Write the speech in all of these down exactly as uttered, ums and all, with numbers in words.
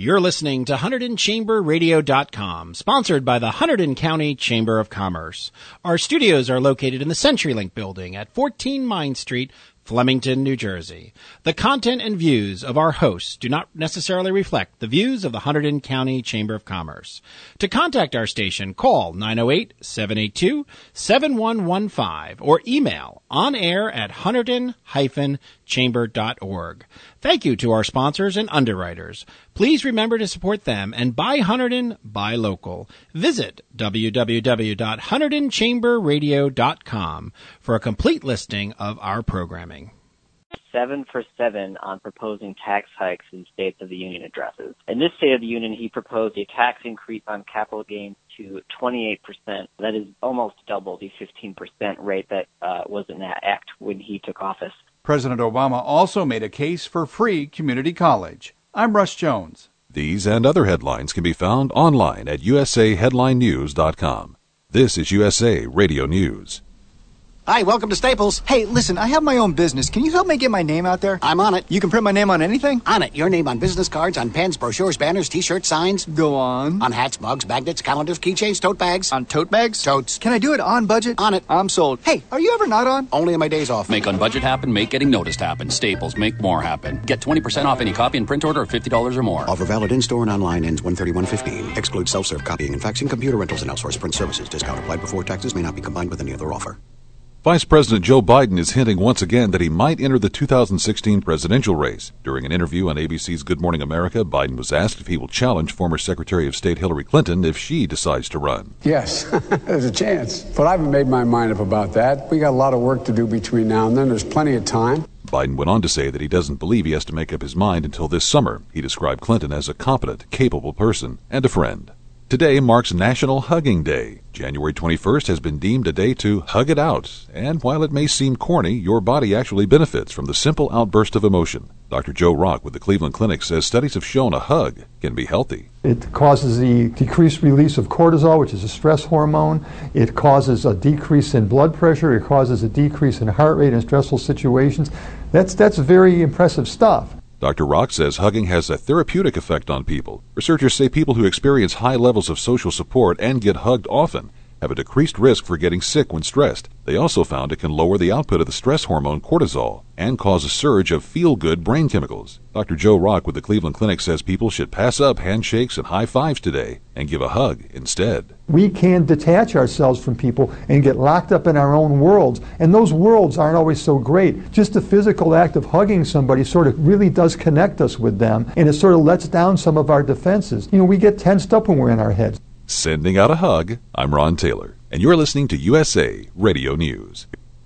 You're listening to Hunterdon Chamber Radio dot com, sponsored by the Hunterdon County Chamber of Commerce. Our studios are located in the CenturyLink building at fourteen Mine Street, Flemington, New Jersey. The content and views of our hosts do not necessarily reflect the views of the Hunterdon County Chamber of Commerce. To contact our station, call nine oh eight, seven eight two, seven one one five or email onair at hunterdon dash chamber dot org. Thank you to our sponsors and underwriters. Please remember to support them and buy Hunterdon, buy local. Visit w w w dot hunterdon chamber radio dot com for a complete listing of our programming. Seven for seven on proposing tax hikes in States of the Union addresses. In this State of the Union, he proposed a tax increase on capital gains to twenty-eight percent. That is almost double the fifteen percent rate that uh, was in that act when he took office. President Obama also made a case for free community college. I'm Russ Jones. These and other headlines can be found online at u s a headline news dot com. This is U S A Radio News. Hi, welcome to Staples. Hey, listen, I have my own business. Can you help me get my name out there? I'm on it. You can print my name on anything? On it. Your name on business cards, on pens, brochures, banners, T-shirts, signs. Go on. On hats, mugs, magnets, calendars, keychains, tote bags. On tote bags? Totes. Can I do it on budget? On it. I'm sold. Hey, are you ever not on? Only on my days off. Make on budget happen, make getting noticed happen. Staples, make more happen. Get twenty percent off any copy and print order of fifty dollars or more. Offer valid in-store and online, ends one thirty-one fifteen. Excludes self-serve copying and faxing, computer rentals, and outsourced print services. Discount applied before taxes. May not be combined with any other offer. Vice President Joe Biden is hinting once again that he might enter the two thousand sixteen presidential race. During an interview on A B C's Good Morning America, Biden was asked if he will challenge former Secretary of State Hillary Clinton if she decides to run. Yes, there's a chance. But I haven't made my mind up about that. We got a lot of work to do between now and then. There's plenty of time. Biden went on to say that he doesn't believe he has to make up his mind until this summer. He described Clinton as a competent, capable person and a friend. Today marks National Hugging Day. January twenty-first has been deemed a day to hug it out, and while it may seem corny, your body actually benefits from the simple outburst of emotion. Doctor Joe Rock with the Cleveland Clinic says studies have shown a hug can be healthy. It causes the decreased release of cortisol, which is a stress hormone. It causes a decrease in blood pressure. It causes a decrease in heart rate in stressful situations. That's, that's very impressive stuff. Doctor Rock says hugging has a therapeutic effect on people. Researchers say people who experience high levels of social support and get hugged often have a decreased risk for getting sick when stressed. They also found it can lower the output of the stress hormone cortisol and cause a surge of feel-good brain chemicals. Doctor Joe Rock with the Cleveland Clinic says people should pass up handshakes and high fives today and give a hug instead. We can detach ourselves from people and get locked up in our own worlds, and those worlds aren't always so great. Just the physical act of hugging somebody sort of really does connect us with them, and it sort of lets down some of our defenses. You know, we get tensed up when we're in our heads. Sending out a hug, I'm Ron Taylor, and you're listening to U S A Radio News.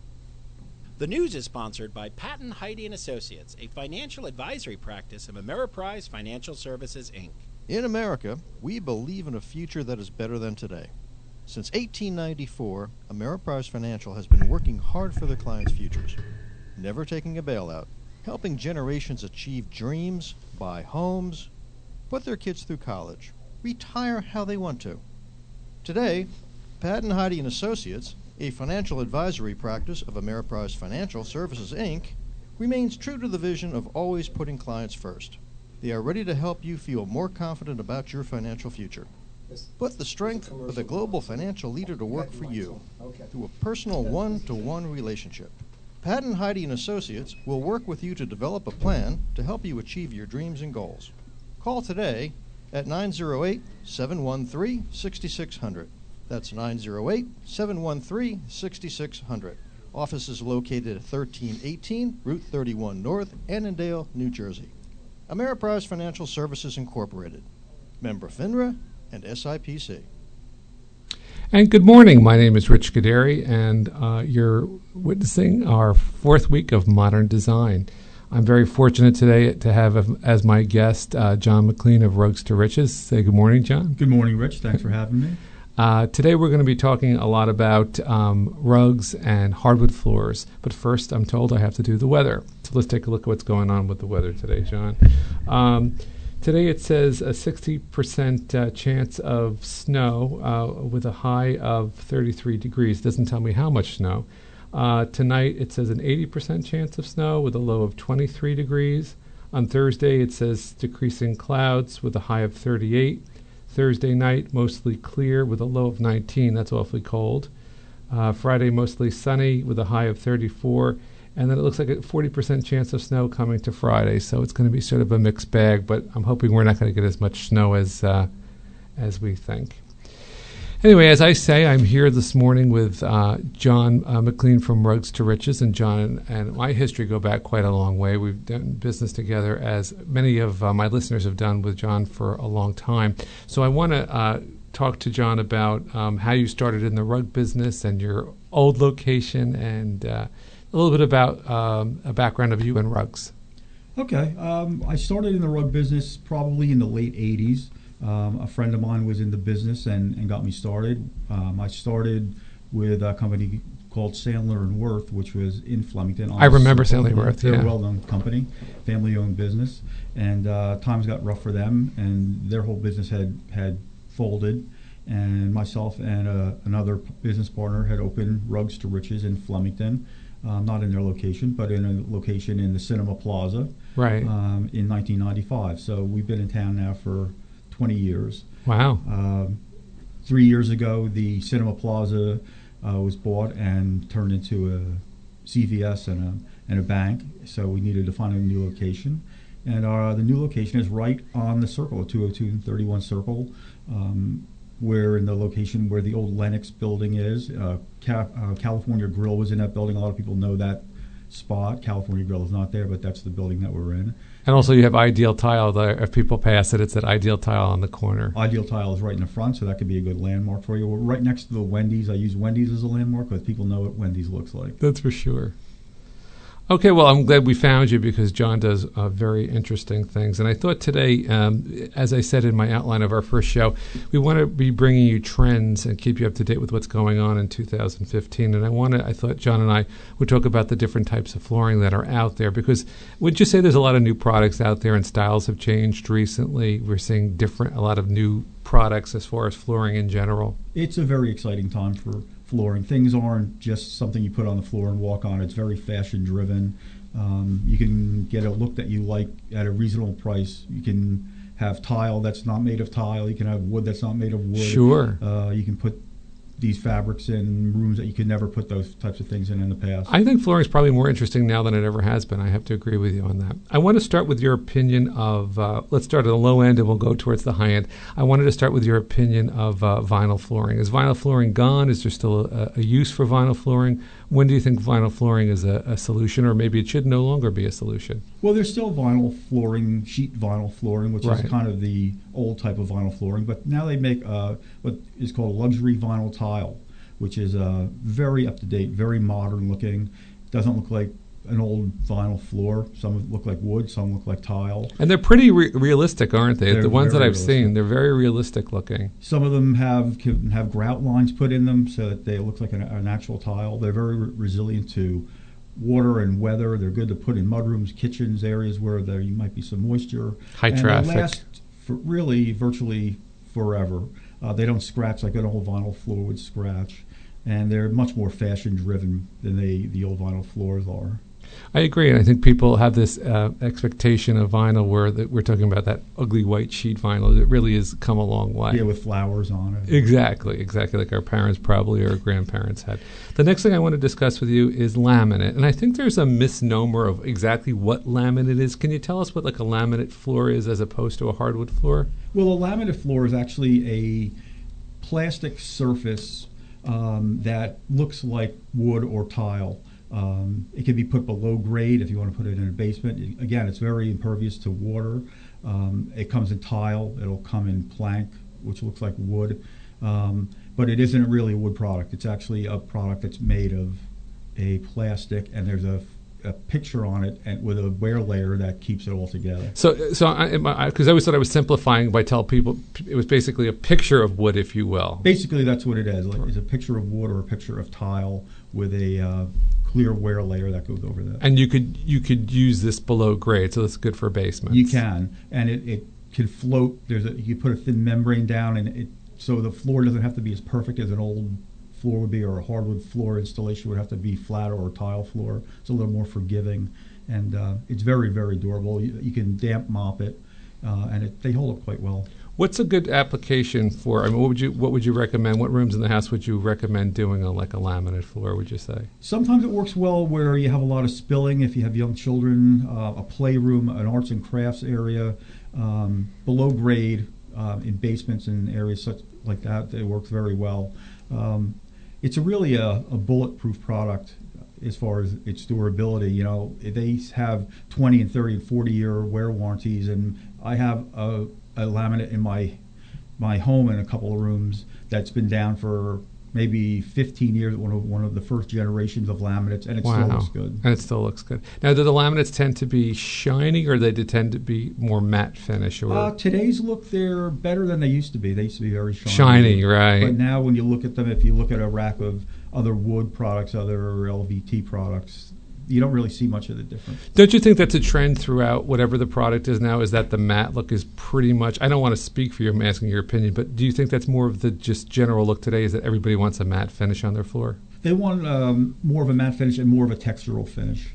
The news is sponsored by Patton Heide and Associates, a financial advisory practice of Ameriprise Financial Services, Incorporated. In America, we believe in a future that is better than today. Since eighteen ninety-four, Ameriprise Financial has been working hard for their clients' futures, never taking a bailout, helping generations achieve dreams, buy homes, put their kids through college, retire how they want to. Today, Patton Heide and Associates, a financial advisory practice of Ameriprise Financial Services, Incorporated, remains true to the vision of always putting clients first. They are ready to help you feel more confident about your financial future. Put the strength of a global financial leader to work for you through a personal one-to-one relationship. Patton Heide and Associates will work with you to develop a plan to help you achieve your dreams and goals. Call today at nine oh eight, seven one three, six six zero zero. That's nine oh eight, seven one three, six six zero zero. Office is located at thirteen eighteen Route thirty-one North, Annandale, New Jersey. Ameriprise Financial Services, Incorporated. Member FINRA and S I P C. And good morning. My name is Rich Kaderi, and uh, you're witnessing our fourth week of Modern Design. I'm very fortunate today to have as my guest uh, John McLean of Rugs to Riches. Say good morning, John. Good morning, Rich. Thanks for having me. Uh, today we're going to be talking a lot about um, rugs and hardwood floors. But first, I'm told I have to do the weather. So let's take a look at what's going on with the weather today, John. Um, today it says a sixty percent uh, chance of snow uh, with a high of thirty-three degrees. Doesn't tell me how much snow. Uh, tonight it says an eighty percent chance of snow with a low of twenty-three degrees. On Thursday, it says decreasing clouds with a high of thirty-eight. Thursday night, mostly clear with a low of nineteen. That's awfully cold. Uh, Friday, mostly sunny with a high of thirty-four. And then it looks like a forty percent chance of snow coming to Friday. So it's going to be sort of a mixed bag, but I'm hoping we're not going to get as much snow as uh, as we think. Anyway, as I say, I'm here this morning with uh, John uh, McLean from Rugs to Riches, and John and, and my history go back quite a long way. We've done business together, as many of uh, my listeners have done with John for a long time. So I want to uh, talk to John about um, how you started in the rug business and your old location, and uh, a little bit about um, a background of you and rugs. Okay. Um, I started in the rug business probably in the late eighties. Um, a friend of mine was in the business and, and got me started. Um, I started with a company called Sandler and Worth, which was in Flemington. I remember Sandler and Worth, They're yeah. a well-known company, family-owned business, and uh, times got rough for them, and their whole business had, had folded, and myself and uh, another business partner had opened Rugs to Riches in Flemington, um, not in their location, but in a location in the Cinema Plaza, right, um, in nineteen ninety-five. So we've been in town now for twenty years. Wow. Um, three years ago, the Cinema Plaza uh, was bought and turned into a C V S and a, and a bank, so we needed to find a new location. And uh, the new location is right on the circle, two oh two and thirty-one Circle. Um, we're in the location where the old Lennox building is. Uh, Ca- uh, California Grill was in that building. A lot of people know that spot. California Grill is not there, but that's the building that we're in. And also you have Ideal Tile there. If people pass it, it's at Ideal Tile on the corner. Ideal Tile is right in the front, so that could be a good landmark for you. We're right next to the Wendy's. I use Wendy's as a landmark because people know what Wendy's looks like. That's for sure. Okay, well, I'm glad we found you because John does uh, very interesting things. And I thought today, um, as I said in my outline of our first show, we want to be bringing you trends and keep you up to date with what's going on in two thousand fifteen. And I wanted, I thought John and I would talk about the different types of flooring that are out there, because would you say there's a lot of new products out there and styles have changed recently? We're seeing different, a lot of new products as far as flooring in general. It's a very exciting time for flooring. Things aren't just something you put on the floor and walk on. It's very fashion driven. Um, you can get a look that you like at a reasonable price. You can have tile that's not made of tile. You can have wood that's not made of wood. Sure. Uh, you can put these fabrics in rooms that you could never put those types of things in in the past. I think flooring is probably more interesting now than it ever has been. I have to agree with you on that. I want to start with your opinion of, uh, let's start at the low end and we'll go towards the high end. I wanted to start with your opinion of uh, vinyl flooring. Is vinyl flooring gone? Is there still a, a use for vinyl flooring? When do you think vinyl flooring is a, a solution, or maybe it should no longer be a solution? Well, there's still vinyl flooring, sheet vinyl flooring, which right. is kind of the old type of vinyl flooring, but now they make uh, what is called luxury vinyl tile, which is uh, very up-to-date, very modern looking. Doesn't look like an old vinyl floor. Some look like wood, some look like tile. And they're pretty re- realistic, aren't they? They're the ones that I've realistic. seen, they're very realistic looking. Some of them have can have grout lines put in them so that they look like an, an actual tile. They're very re- resilient to water and weather. They're good to put in mudrooms, kitchens, areas where there might be some moisture. High and traffic. They last for really virtually forever. Uh, they don't scratch like an old vinyl floor would scratch. And they're much more fashion-driven than they the old vinyl floors are. I agree, and I think people have this uh, expectation of vinyl where that we're talking about that ugly white sheet vinyl. It really has come a long way. Yeah, with flowers on it. Exactly, exactly like our parents probably or our grandparents had. The next thing I want to discuss with you is laminate, and I think there's a misnomer of exactly what laminate is. Can you tell us what like a laminate floor is as opposed to a hardwood floor? Well, a laminate floor is actually a plastic surface um, that looks like wood or tile. Um, it can be put below grade if you want to put it in a basement. It, again, it's very impervious to water. Um, it comes in tile. It'll come in plank, which looks like wood. Um, but it isn't really a wood product. It's actually a product that's made of a plastic, and there's a, a picture on it and with a wear layer that keeps it all together. So, so I, because I, I always thought I was simplifying by telling people it was basically a picture of wood, if you will. Basically, that's what it is. Like, it's a picture of wood or a picture of tile with a uh, clear wear layer that goes over that. And you could you could use this below grade, so that's good for basements. You can, and it, it can float. There's a you put a thin membrane down, and it so the floor doesn't have to be as perfect as an old floor would be, or a hardwood floor installation would have to be flat, or a tile floor. It's a little more forgiving, and uh, it's very, very durable. You, you can damp mop it, uh, and it, they hold up quite well. What's a good application for? I mean, what would you what would you recommend? What rooms in the house would you recommend doing a like a laminate floor? Would you say? Sometimes it works well where you have a lot of spilling. If you have young children, uh, a playroom, an arts and crafts area, um, below grade uh, in basements and areas such like that, it works very well. Um, it's a really a, a bulletproof product as far as its durability. You know, they have twenty and thirty and forty year wear warranties, and I have a a laminate in my my home in a couple of rooms that's been down for maybe fifteen years, one of one of the first generations of laminates, and it wow. still looks good. And it still looks good. Now, do the laminates tend to be shiny, or they tend to be more matte finish? Or uh, today's look, they're better than they used to be. They used to be very shiny. Shiny, right. But now when you look at them, if you look at a rack of other wood products, other L V T products, you don't really see much of the difference. Don't you think that's a trend throughout whatever the product is now, is that the matte look is pretty much, I don't want to speak for you, I'm asking your opinion, but do you think that's more of the just general look today, is that everybody wants a matte finish on their floor? They want um, more of a matte finish and more of a textural finish.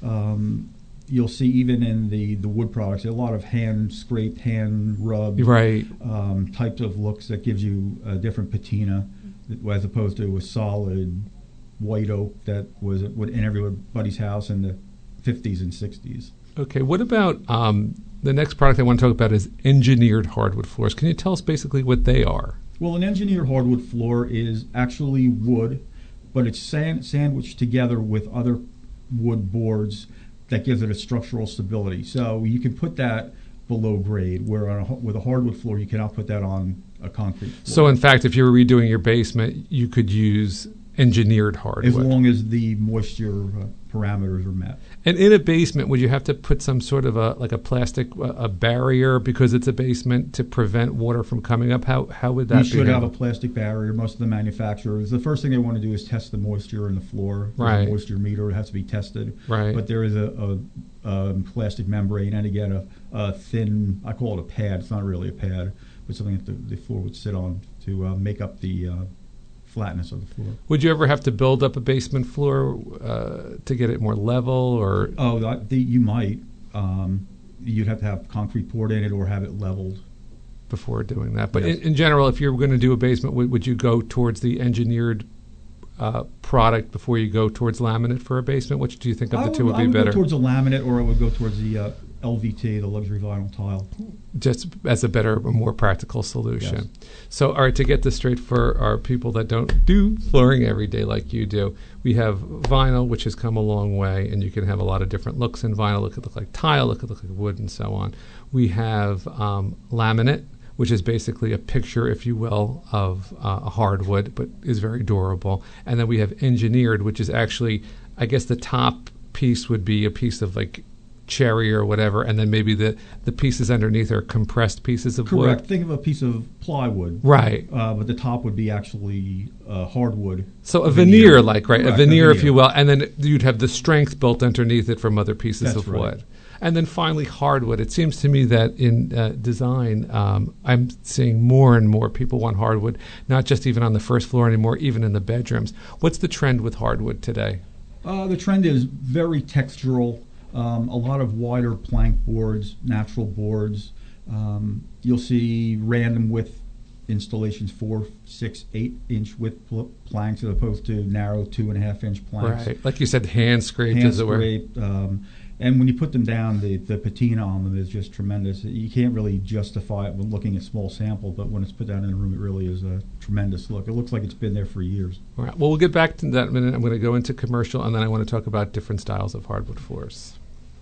Um, you'll see even in the, the wood products, a lot of hand scraped, hand rubbed right. um, types of looks that gives you a different patina as opposed to a solid white oak that was in everybody's house in the fifties and sixties. Okay, what about um, the next product I want to talk about is engineered hardwood floors. Can you tell us basically what they are? Well, an engineered hardwood floor is actually wood, but it's sand, sandwiched together with other wood boards that gives it a structural stability. So you can put that below grade, where on a, with a hardwood floor you cannot put that on a concrete floor. So in fact, if you were redoing your basement, you could use engineered hardwood. As long as the moisture uh, parameters are met. And in a basement, would you have to put some sort of a like a plastic uh, a barrier because it's a basement to prevent water from coming up? How how would that you be? You should have a plastic barrier. Most of the manufacturers, the first thing they want to do is test the moisture in the floor. There's right. a moisture meter. It has to be tested. Right. But there is a, a, a plastic membrane, and again, a, a thin, I call it a pad. It's not really a pad, but something that the, the floor would sit on to uh, make up the uh, flatness of the floor. Would you ever have to build up a basement floor uh, to get it more level, or? Oh, that, the, you might. Um, you'd have to have concrete poured in it or have it leveled before doing that. But yes. in, in general, if you were going to do a basement, would, would you go towards the engineered uh, product before you go towards laminate for a basement? Which do you think of I the would, two would I be would better? Go towards a laminate, or I would go towards the uh, L V T, the luxury vinyl tile. Just as a better, more practical solution. Yes. So, all right, to get this straight for our people that don't do flooring every day like you do, we have vinyl, which has come a long way, and you can have a lot of different looks in vinyl. It could look like tile, it could look like wood, and so on. We have um, laminate, which is basically a picture, if you will, of uh, a hardwood, but is very durable. And then we have engineered, which is actually, I guess the top piece would be a piece of like cherry or whatever, and then maybe the, the pieces underneath are compressed pieces of Correct. wood. Correct. Think of a piece of plywood. Right. Uh, but the top would be actually uh, hardwood. So a veneer, veneer like, right, Correct, a, veneer, a veneer, if you will, and then you'd have the strength built underneath it from other pieces That's of right. wood. And then finally, hardwood. It seems to me that in uh, design, um, I'm seeing more and more people want hardwood, not just even on the first floor anymore, even in the bedrooms. What's the trend with hardwood today? Uh, the trend is very textural. Um, a lot of wider plank boards, natural boards. Um, you'll see random width installations, four, six, eight inch width pl- planks as opposed to narrow two and a half inch planks. Right, like you said, hand scraped, hand as it were. scraped. Um, and when you put them down, the, the patina on them is just tremendous. You can't really justify it when looking at small sample, but when it's put down in the room, it really is a tremendous look. It looks like it's been there for years. All right. Well, we'll get back to that in a minute. I'm going to go into commercial, and then I want to talk about different styles of hardwood floors.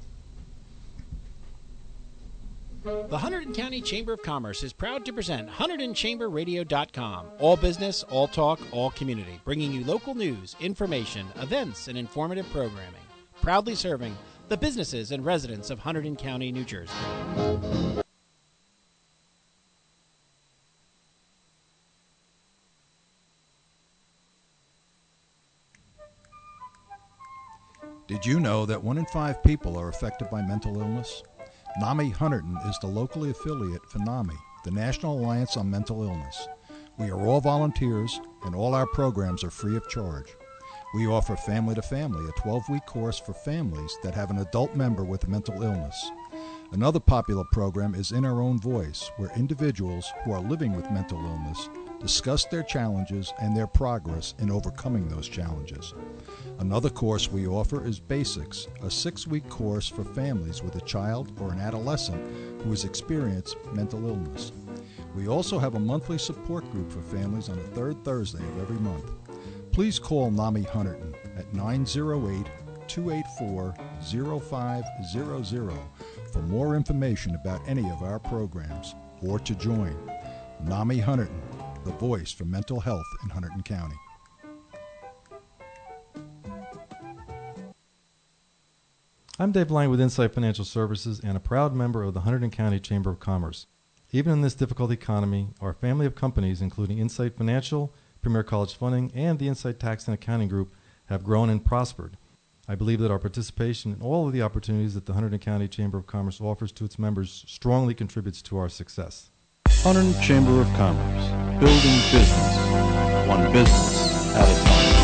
The Hunterdon County Chamber of Commerce is proud to present Hunterdon Chamber Radio dot com. All business, all talk, all community. Bringing you local news, information, events, and informative programming. Proudly serving the businesses and residents of Hunterdon County, New Jersey. Did you know that one in five people are affected by mental illness? NAMI Hunterdon is the locally affiliate for NAMI, the National Alliance on Mental Illness. We are all volunteers, and all our programs are free of charge. We offer Family to Family, a twelve-week course for families that have an adult member with a mental illness. Another popular program is In Our Own Voice, where individuals who are living with mental illness discuss their challenges and their progress in overcoming those challenges. Another course we offer is Basics, a six-week course for families with a child or an adolescent who has experienced mental illness. We also have a monthly support group for families on the third Thursday of every month. Please call NAMI Hunterdon at nine oh eight, two eight four, oh five hundred for more information about any of our programs or to join. NAMI Hunterdon, the voice for mental health in Hunterdon County. I'm Dave Lang with Insight Financial Services and a proud member of the Hunterdon County Chamber of Commerce. Even in this difficult economy, our family of companies, including Insight Financial, Premier College Funding, and the Insight Tax and Accounting Group, have grown and prospered. I believe that our participation in all of the opportunities that the Hunterdon County Chamber of Commerce offers to its members strongly contributes to our success. Hunterdon Chamber of Commerce, building business, one business at a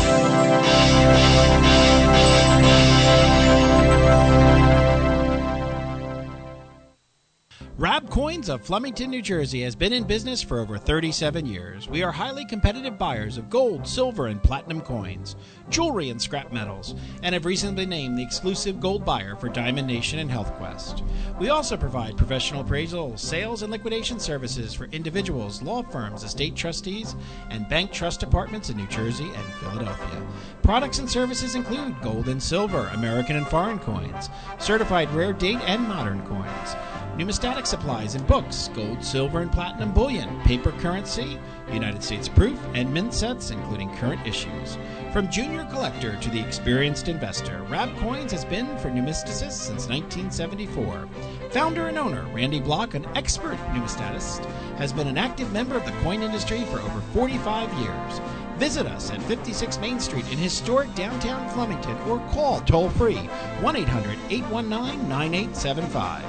Rab Coins of Flemington, New Jersey has been in business for over thirty-seven years. We are highly competitive buyers of gold, silver, and platinum coins, jewelry, and scrap metals, and have recently been named the exclusive gold buyer for Diamond Nation and HealthQuest. We also provide professional appraisal, sales, and liquidation services for individuals, law firms, estate trustees, and bank trust departments in New Jersey and Philadelphia. Products and services include gold and silver, American and foreign coins, certified rare date and modern coins, numismatic supplies and books, gold, silver, and platinum bullion, paper currency, United States proof, and mint sets, including current issues. From junior collector to the experienced investor, Rab Coins has been for numismaticists since nineteen seventy-four. Founder and owner Randy Block, an expert numismatist, has been an active member of the coin industry for over forty-five years. Visit us at fifty-six Main Street in historic downtown Flemington or call toll-free one eight hundred, eight one nine, nine eight seven five.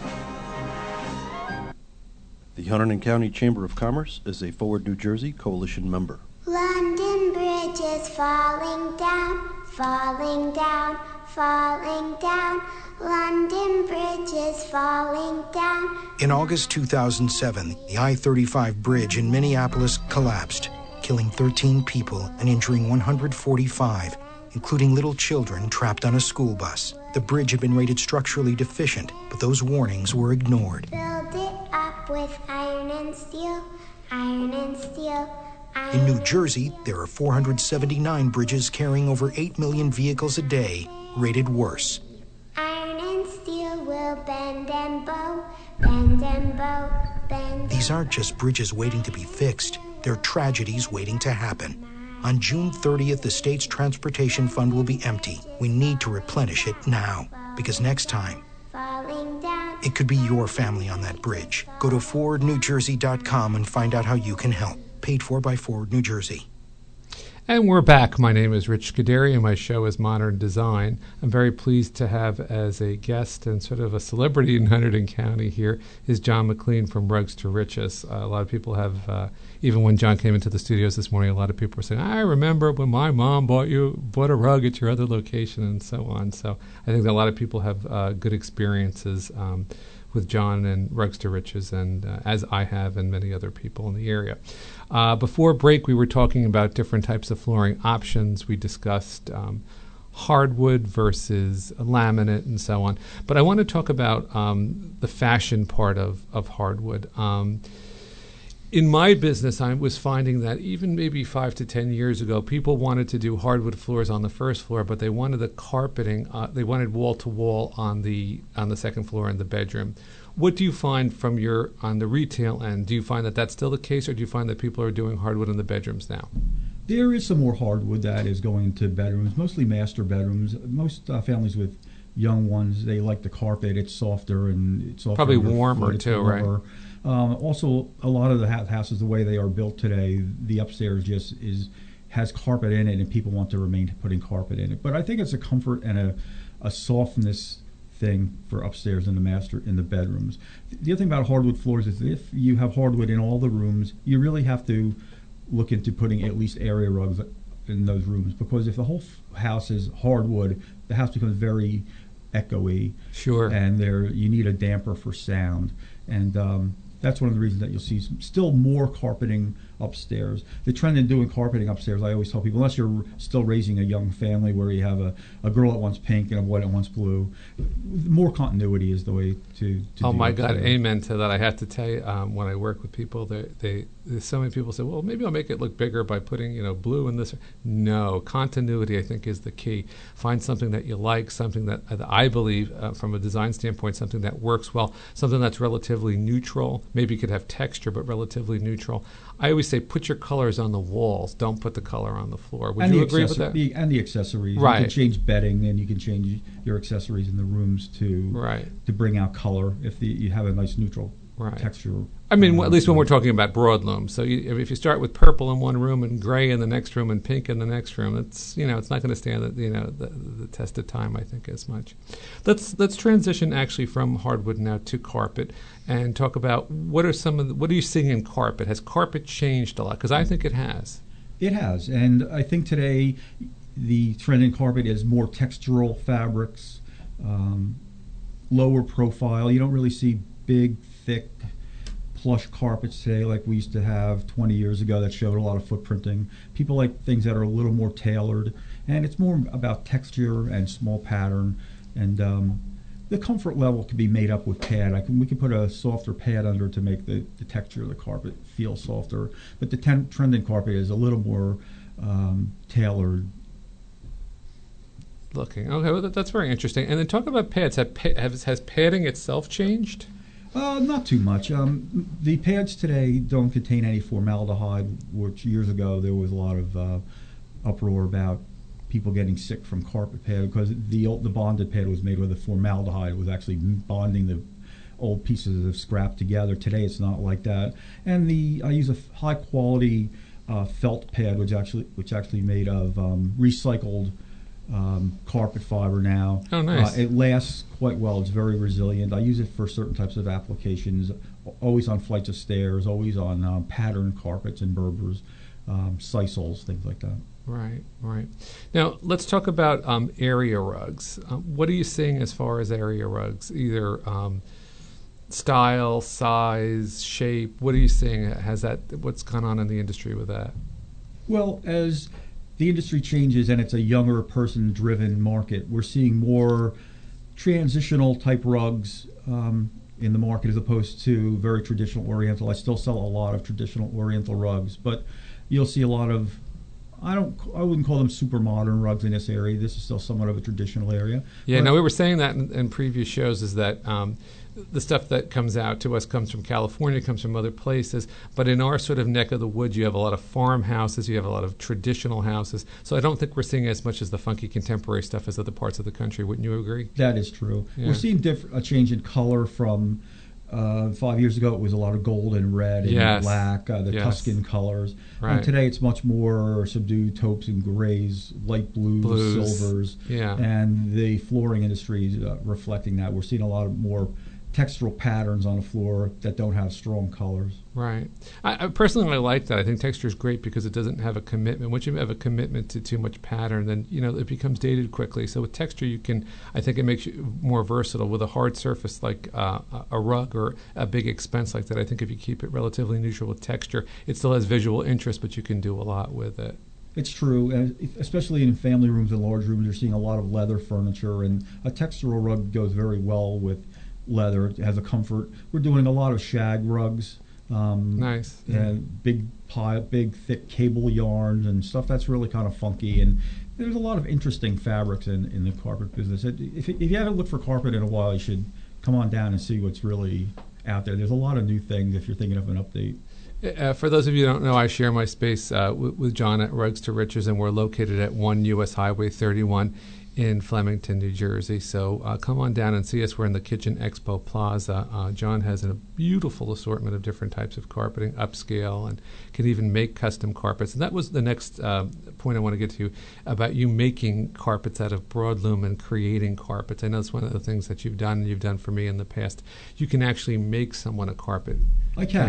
The Hunterdon County Chamber of Commerce is a Forward New Jersey Coalition member. London Bridge is falling down, falling down, falling down. London Bridge is falling down. In August two thousand seven, the I thirty-five bridge in Minneapolis collapsed, killing thirteen people and injuring one hundred forty-five, including little children trapped on a school bus. The bridge had been rated structurally deficient, but those warnings were ignored. Build it up with iron and steel, iron and steel. Iron. In New Jersey, there are four hundred seventy-nine bridges carrying over eight million vehicles a day, rated worse. Iron and steel will bend and bow, bend and bow, bend. These aren't just bridges waiting to be fixed, they're tragedies waiting to happen. On June thirtieth, the state's transportation fund will be empty. We need to replenish it now, because next time, falling down. It could be your family on that bridge. Go to forward new jersey dot com and find out how you can help. Paid for by Forward New Jersey. And we're back. My name is Rich Scuderi, and my show is Modern Design. I'm very pleased to have as a guest and sort of a celebrity in Hunterdon County here is John McLean from Rugs to Riches. Uh, a lot of people have, uh, even when John came into the studios this morning, a lot of people were saying, I remember when my mom bought you bought a rug at your other location and so on. So I think that a lot of people have uh, good experiences um, with John and Rugs to Riches, and uh, as I have and many other people in the area. Uh, before break, we were talking about different types of flooring options. We discussed um, hardwood versus laminate and so on. But I want to talk about um, the fashion part of, of hardwood. Um, in my business, I was finding that even maybe five to ten years ago, people wanted to do hardwood floors on the first floor, but they wanted the carpeting, uh, they wanted wall to wall on the on the second floor in the bedroom. What do you find from your on the retail end? Do you find that that's still the case, or do you find that people are doing hardwood in the bedrooms now? There is some more hardwood that is going into bedrooms, mostly master bedrooms. Most uh, families with young ones, they like the carpet. It's softer and it's probably warmer too, warmer. right? Um, also, a lot of the houses, the way they are built today, the upstairs just is has carpet in it, and people want to remain putting carpet in it. But I think it's a comfort and a, a softness thing for upstairs in the master in the bedrooms. The other thing about hardwood floors is if you have hardwood in all the rooms, you really have to look into putting at least area rugs in those rooms, because if the whole f- house is hardwood, the house becomes very echoey. Sure. And there you need a damper for sound. And um, that's one of the reasons that you'll see some, still more carpeting upstairs. The trend in doing carpeting upstairs, I always tell people, unless you're still raising a young family where you have a, a girl that wants pink and a boy that wants blue, more continuity is the way to, to oh do my it. God, amen to that. I have to tell you, um, when I work with people, they, they, they, so many people say, well, maybe I'll make it look bigger by putting, you know, blue in this. No, continuity, I think, is the key. Find something that you like, something that uh, I believe, uh, from a design standpoint, something that works well, something that's relatively neutral. Maybe you could have texture, but relatively neutral. I always say put your colors on the walls. Don't put the color on the floor. Would and you the agree with that? The, and the accessories. Right. You can change bedding, and you can change your accessories in the rooms to right. to bring out color if the, you have a nice neutral right. texture. I mean, um, at least when we're talking about broadlooms. So you, if you start with purple in one room and gray in the next room and pink in the next room, it's you know it's not going to stand the, you know the, the test of time, I think, as much. Let's let's transition actually from hardwood now to carpet and talk about what are some of the, what are you seeing in carpet? Has carpet changed a lot? Because I think it has. It has, and I think today the trend in carpet is more textural fabrics, um, lower profile. You don't really see big, thick, plush carpets today like we used to have twenty years ago that showed a lot of footprinting. People like things that are a little more tailored, and it's more about texture and small pattern, and um, the comfort level can be made up with pad. I can, we can put a softer pad under to make the, the texture of the carpet feel softer, but the ten, trend in carpet is a little more um, tailored looking. Okay, well, that, that's very interesting. And then talk about pads. Have, has, has padding itself changed? Uh, not too much. Um, the pads today don't contain any formaldehyde, which years ago there was a lot of uh, uproar about people getting sick from carpet pad because the old, the bonded pad was made with a formaldehyde. It was actually bonding the old pieces of scrap together. Today it's not like that. And the I use a high quality uh, felt pad, which actually which actually made of um, recycled Um, carpet fiber now. Oh, nice. Uh, it lasts quite well. It's very resilient. I use it for certain types of applications, always on flights of stairs, always on um, patterned carpets and Berbers, um, sisals, things like that. Right, right. Now, let's talk about um, area rugs. Um, what are you seeing as far as area rugs? Either um, style, size, shape. What are you seeing? Has that? What's gone on in the industry with that? Well, as the industry changes and it's a younger person-driven market, we're seeing more transitional type rugs um, in the market as opposed to very traditional Oriental. I still sell a lot of traditional Oriental rugs, but you'll see a lot of, I don't, I wouldn't call them super modern rugs in this area. This is still somewhat of a traditional area. Yeah, but no, we were saying that in, in previous shows is that um, the stuff that comes out to us comes from California, comes from other places, but in our sort of neck of the woods, you have a lot of farmhouses, you have a lot of traditional houses, so I don't think we're seeing as much as the funky contemporary stuff as other parts of the country. Wouldn't you agree? That is true. Yeah. We're seeing diff- a change in color from uh, five years ago. It was a lot of gold and red and yes. black, uh, the yes. Tuscan colors. Right. And today it's much more subdued taupes and grays, light blues, Blues. silvers, Yeah. and the flooring industry is uh, reflecting that. We're seeing a lot of more textural patterns on the floor that don't have strong colors. Right. I, I personally I like that. I think texture is great because it doesn't have a commitment. Once you have a commitment to too much pattern, then you know it becomes dated quickly. So with texture, you can. I think it makes you more versatile. With a hard surface like uh, a rug or a big expense like that, I think if you keep it relatively neutral with texture, it still has visual interest, but you can do a lot with it. It's true, and especially in family rooms and large rooms, you're seeing a lot of leather furniture, and a textural rug goes very well with leather. It has a comfort. We're doing a lot of shag rugs. Um, nice. And big pile, big thick cable yarns and stuff that's really kind of funky. And there's a lot of interesting fabrics in, in the carpet business. It, if, if you haven't looked for carpet in a while, you should come on down and see what's really out there. There's a lot of new things if you're thinking of an update. Uh, for those of you who don't know, I share my space uh, w- with John at Rugs to Riches, and we're located at one U S Highway thirty-one in Flemington, New Jersey. So uh, come on down and see us. We're in the Kitchen Expo Plaza. Uh, John has a beautiful assortment of different types of carpeting, upscale, and can even make custom carpets. And that was the next uh, point I want to get to about you making carpets out of broadloom and creating carpets. I know it's one of the things that you've done and you've done for me in the past. You can actually make someone a carpet. I can. can you?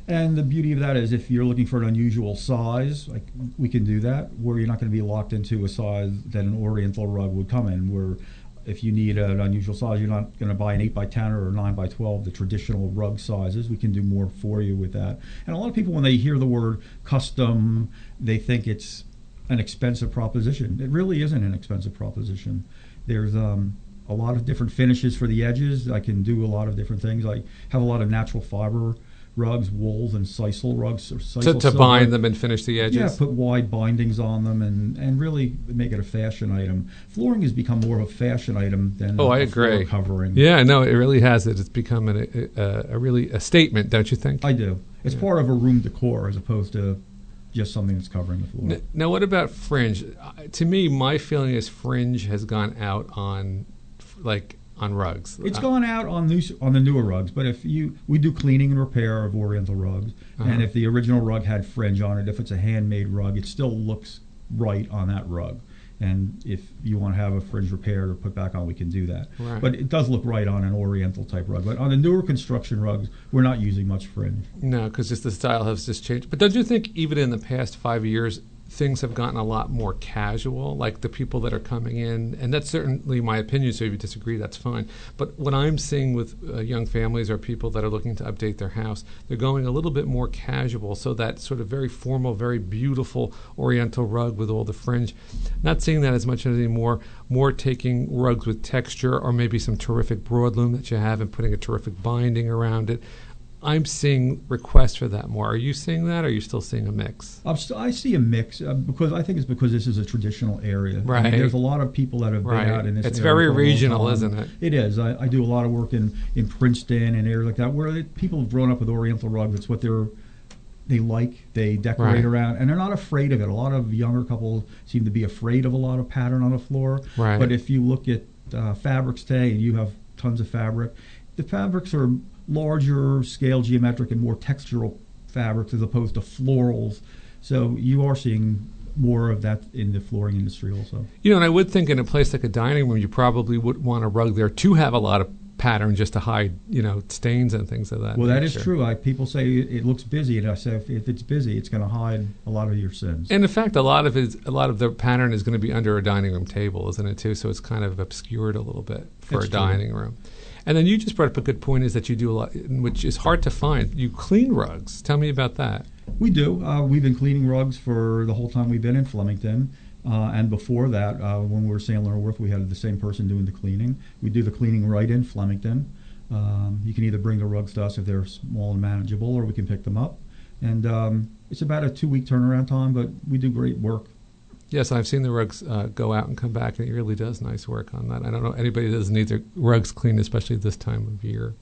And the beauty of that is if you're looking for an unusual size, like we can do that, where you're not going to be locked into a size that an Oriental rug would come in, where if you need an unusual size, you're not going to buy an eight by ten or a nine by twelve, the traditional rug sizes. We can do more for you with that. And a lot of people, when they hear the word custom, they think it's an expensive proposition. It really isn't an expensive proposition. There's um, a lot of different finishes for the edges. I can do a lot of different things. I have a lot of natural fiber rugs, wools, and sisal rugs. Or sisal to to silk. bind them and finish the edges? Yeah, put wide bindings on them and, and really make it a fashion item. Flooring has become more of a fashion item than oh, a, I a agree. floor covering. Yeah, no, it really has. It. It's become a, a, a really a statement, don't you think? I do. It's yeah. part of a room decor as opposed to just something that's covering the floor. Now, now what about fringe? Uh, to me, my feeling is fringe has gone out on, like, on rugs. It's uh, gone out on new, on the newer rugs, but if you we do cleaning and repair of Oriental rugs, Uh-huh. and if the original rug had fringe on it, if it's a handmade rug, it still looks right on that rug. And if you want to have a fringe repaired or put back on, we can do that. Right. But it does look right on an Oriental type rug. But on the newer construction rugs, we're not using much fringe. No, because just the style has just changed. But don't you think even in the past five years, things have gotten a lot more casual, like the people that are coming in, and that's certainly my opinion, so if you disagree, that's fine. But what I'm seeing with uh, young families or people that are looking to update their house, they're going a little bit more casual, so that sort of very formal, very beautiful Oriental rug with all the fringe, not seeing that as much anymore, more taking rugs with texture or maybe some terrific broadloom that you have and putting a terrific binding around it. I'm seeing requests for that more. Are you seeing that, or are you still seeing a mix? I'm st- I see a mix uh, because I think it's because this is a traditional area. Right. I mean, there's a lot of people that have Right. been out in this It's area very for a long regional, time. isn't it? It is. I, I do a lot of work in, in Princeton and areas like that where they, people have grown up with Oriental rugs. It's what they're they like, they decorate Right. around, and they're not afraid of it. A lot of younger couples seem to be afraid of a lot of pattern on the floor. Right. But if you look at uh, fabrics today, and you have tons of fabric, the fabrics are larger scale geometric and more textural fabrics as opposed to florals. So you are seeing more of that in the flooring industry also. You know, and I would think in a place like a dining room, you probably would want a rug there to have a lot of pattern just to hide, you know, stains and things of that Well, nature. that is true. I, people say it, it looks busy, and I say if, if it's busy, it's going to hide a lot of your sins. And in fact, a lot of it, a lot of the pattern is going to be under a dining room table, isn't it, too? So it's kind of obscured a little bit for That's a true. dining room. And then you just brought up a good point, is that you do a lot, which is hard to find. You clean rugs. Tell me about that. We do. Uh, we've been cleaning rugs for the whole time we've been in Flemington. Uh, and before that, uh, when we were Saint Leonard, we had the same person doing the cleaning. We do the cleaning right in Flemington. Um, you can either bring the rugs to us if they're small and manageable, or we can pick them up. And um, it's about a two-week turnaround time, but we do great work. Yes, I've seen the rugs uh, go out and come back, and it really does nice work on that. I don't know anybody that doesn't need their rugs cleaned, especially this time of year.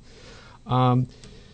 Um,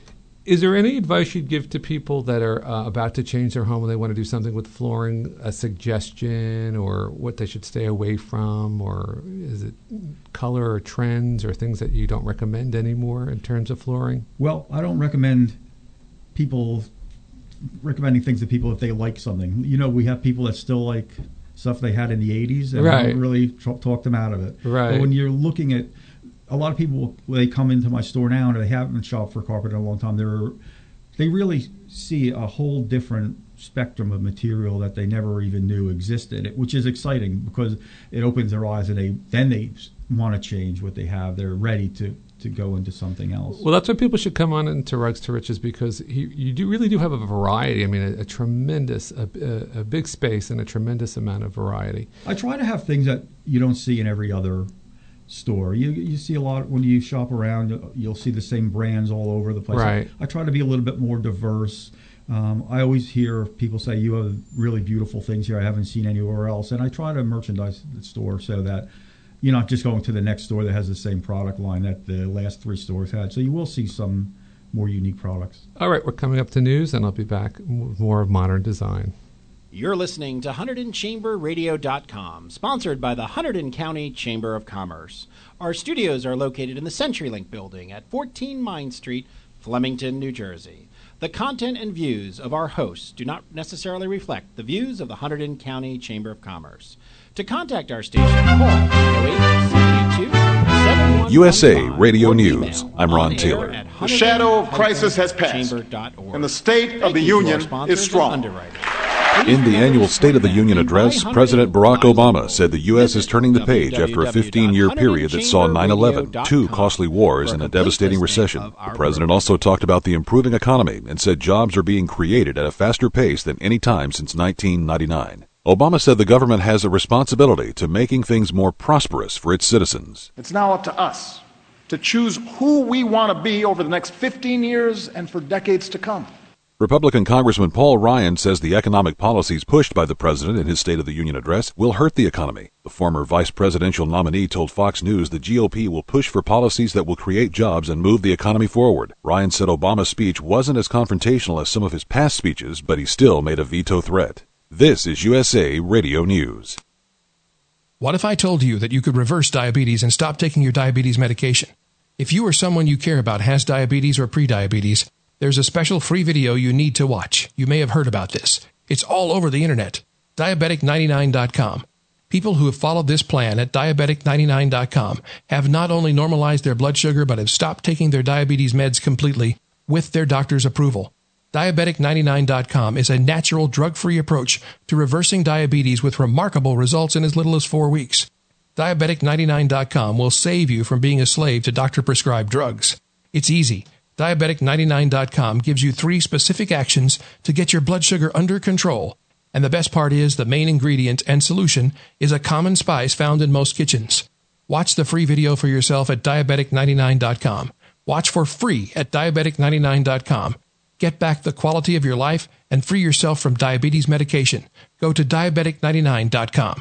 is there any advice you'd give to people that are uh, about to change their home and they want to do something with flooring, a suggestion, or what they should stay away from, or is it color or trends or things that you don't recommend anymore in terms of flooring? Well, I don't recommend people recommending things to people if they like something. You know, we have people that still like stuff they had in the eighties, and Right. I don't really tr- talk them out of it. Right. But when you're looking at, a lot of people, when they come into my store now and they haven't shopped for carpet in a long time, they're they really see a whole different spectrum of material that they never even knew existed, which is exciting because it opens their eyes, and they then they want to change what they have. They're ready to to go into something else. Well, that's why people should come on into Rugs to Riches, because he, you do really do have a variety. I mean, a, a tremendous, a, a, a big space and a tremendous amount of variety. I try to have things that you don't see in every other store. You you see a lot when you shop around. You'll see the same brands all over the place. Right. I try to be a little bit more diverse. Um, I always hear people say, you have really beautiful things here I haven't seen anywhere else. And I try to merchandise the store so that you're not just going to the next store that has the same product line that the last three stores had. So you will see some more unique products. All right, we're coming up to news, and I'll be back with more of Modern Design. You're listening to Hunterdon Chamber Radio dot com, sponsored by the Hunterdon County Chamber of Commerce. Our studios are located in the CenturyLink building at fourteen Mine Street, Flemington, New Jersey. The content and views of our hosts do not necessarily reflect the views of the Hunterdon County Chamber of Commerce. To contact our station, call oh eight, seven eight two, seven one U S A Radio News. I'm Ron Taylor. The shadow of crisis has passed, and the State of the Union is strong. In the annual State of the Union address, President Barack Obama said the U S is turning the page after a fifteen-year period that saw nine eleven, two costly wars, and a devastating recession. The president also talked about the improving economy and said jobs are being created at a faster pace than any time since nineteen ninety-nine. Obama said the government has a responsibility to making things more prosperous for its citizens. It's now up to us to choose who we want to be over the next fifteen years and for decades to come. Republican Congressman Paul Ryan says the economic policies pushed by the president in his State of the Union address will hurt the economy. The former vice presidential nominee told Fox News the G O P will push for policies that will create jobs and move the economy forward. Ryan said Obama's speech wasn't as confrontational as some of his past speeches, but he still made a veto threat. This is U S A Radio News. What if I told you that you could reverse diabetes and stop taking your diabetes medication? If you or someone you care about has diabetes or prediabetes, there's a special free video you need to watch. You may have heard about this. It's all over the internet. diabetic ninety-nine dot com. People who have followed this plan at diabetic ninety-nine dot com have not only normalized their blood sugar, but have stopped taking their diabetes meds completely with their doctor's approval. diabetic ninety-nine dot com is a natural drug-free approach to reversing diabetes with remarkable results in as little as four weeks. diabetic ninety-nine dot com will save you from being a slave to doctor-prescribed drugs. It's easy. diabetic ninety-nine dot com gives you three specific actions to get your blood sugar under control. And the best part is the main ingredient and solution is a common spice found in most kitchens. Watch the free video for yourself at diabetic ninety-nine dot com. Watch for free at diabetic ninety-nine dot com. Get back the quality of your life and free yourself from diabetes medication. Go to diabetic ninety-nine dot com.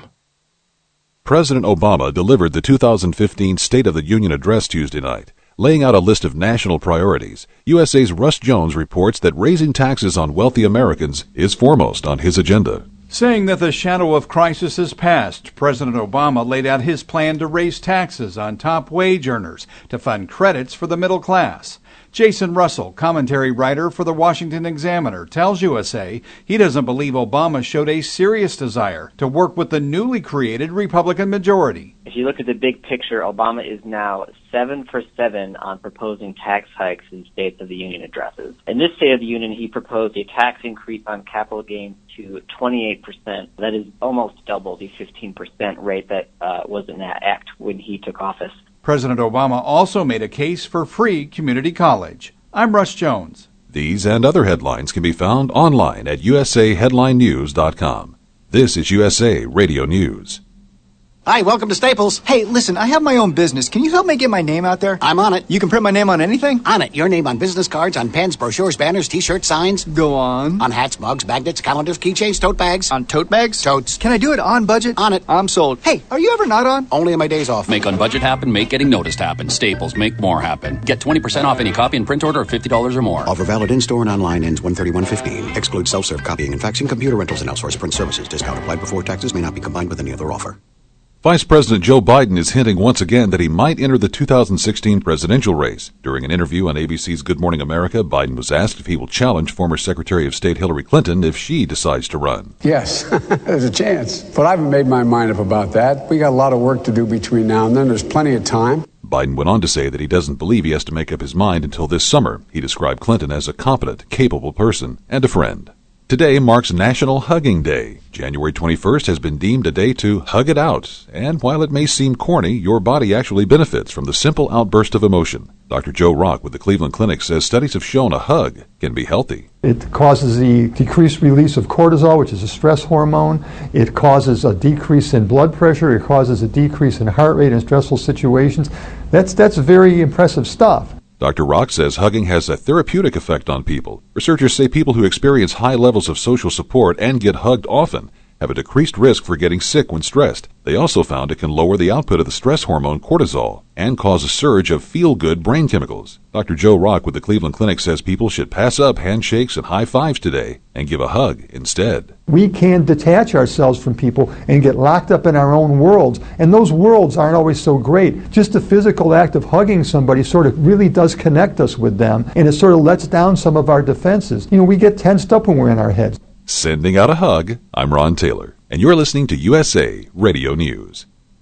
President Obama delivered the two thousand fifteen State of the Union address Tuesday night, laying out a list of national priorities. U S A's Russ Jones reports that raising taxes on wealthy Americans is foremost on his agenda. Saying that the shadow of crisis has passed, President Obama laid out his plan to raise taxes on top wage earners to fund credits for the middle class. Jason Russell, commentary writer for the Washington Examiner, tells U S A he doesn't believe Obama showed a serious desire to work with the newly created Republican majority. If you look at the big picture, Obama is now seven for seven on proposing tax hikes in State of the Union addresses. In this State of the Union, he proposed a tax increase on capital gains to twenty-eight percent. That is almost double the fifteen percent rate that uh, was in that act when he took office. President Obama also made a case for free community college. I'm Russ Jones. These and other headlines can be found online at U S A headline news dot com. This is U S A Radio News. Hi, welcome to Staples. Hey, listen, I have my own business. Can you help me get my name out there? I'm on it. You can print my name on anything? On it. Your name on business cards, on pens, brochures, banners, T-shirts, signs. Go on. On hats, mugs, magnets, calendars, keychains, tote bags. On tote bags? Totes. Can I do it on budget? On it. I'm sold. Hey, are you ever not on? Only on my days off. Make on budget happen, make getting noticed happen. Staples, make more happen. Get twenty percent off any copy and print order of fifty dollars or more. Offer valid in-store and online, ends one thirty-one fifteen. Excludes self-serve copying and faxing, computer rentals, and outsourced print services. Discount applied before taxes, may not be combined with any other offer. Vice President Joe Biden is hinting once again that he might enter the two thousand sixteen presidential race. During an interview on A B C's Good Morning America, Biden was asked if he will challenge former Secretary of State Hillary Clinton if she decides to run. Yes, there's a chance. But I haven't made my mind up about that. We got a lot of work to do between now and then. There's plenty of time. Biden went on to say that he doesn't believe he has to make up his mind until this summer. He described Clinton as a competent, capable person and a friend. Today marks National Hugging Day. January twenty-first has been deemed a day to hug it out, and while it may seem corny, your body actually benefits from the simple outburst of emotion. Doctor Joe Rock with the Cleveland Clinic says studies have shown a hug can be healthy. It causes the decreased release of cortisol, which is a stress hormone. It causes a decrease in blood pressure. It causes a decrease in heart rate in stressful situations. That's, that's very impressive stuff. Doctor Rock says hugging has a therapeutic effect on people. Researchers say people who experience high levels of social support and get hugged often have a decreased risk for getting sick when stressed. They also found it can lower the output of the stress hormone cortisol and cause a surge of feel-good brain chemicals. Doctor Joe Rock with the Cleveland Clinic says people should pass up handshakes and high fives today and give a hug instead. We can detach ourselves from people and get locked up in our own worlds, and those worlds aren't always so great. Just the physical act of hugging somebody sort of really does connect us with them, and it sort of lets down some of our defenses. You know, we get tensed up when we're in our heads. Sending out a hug, I'm Ron Taylor, and you're listening to U S A Radio News.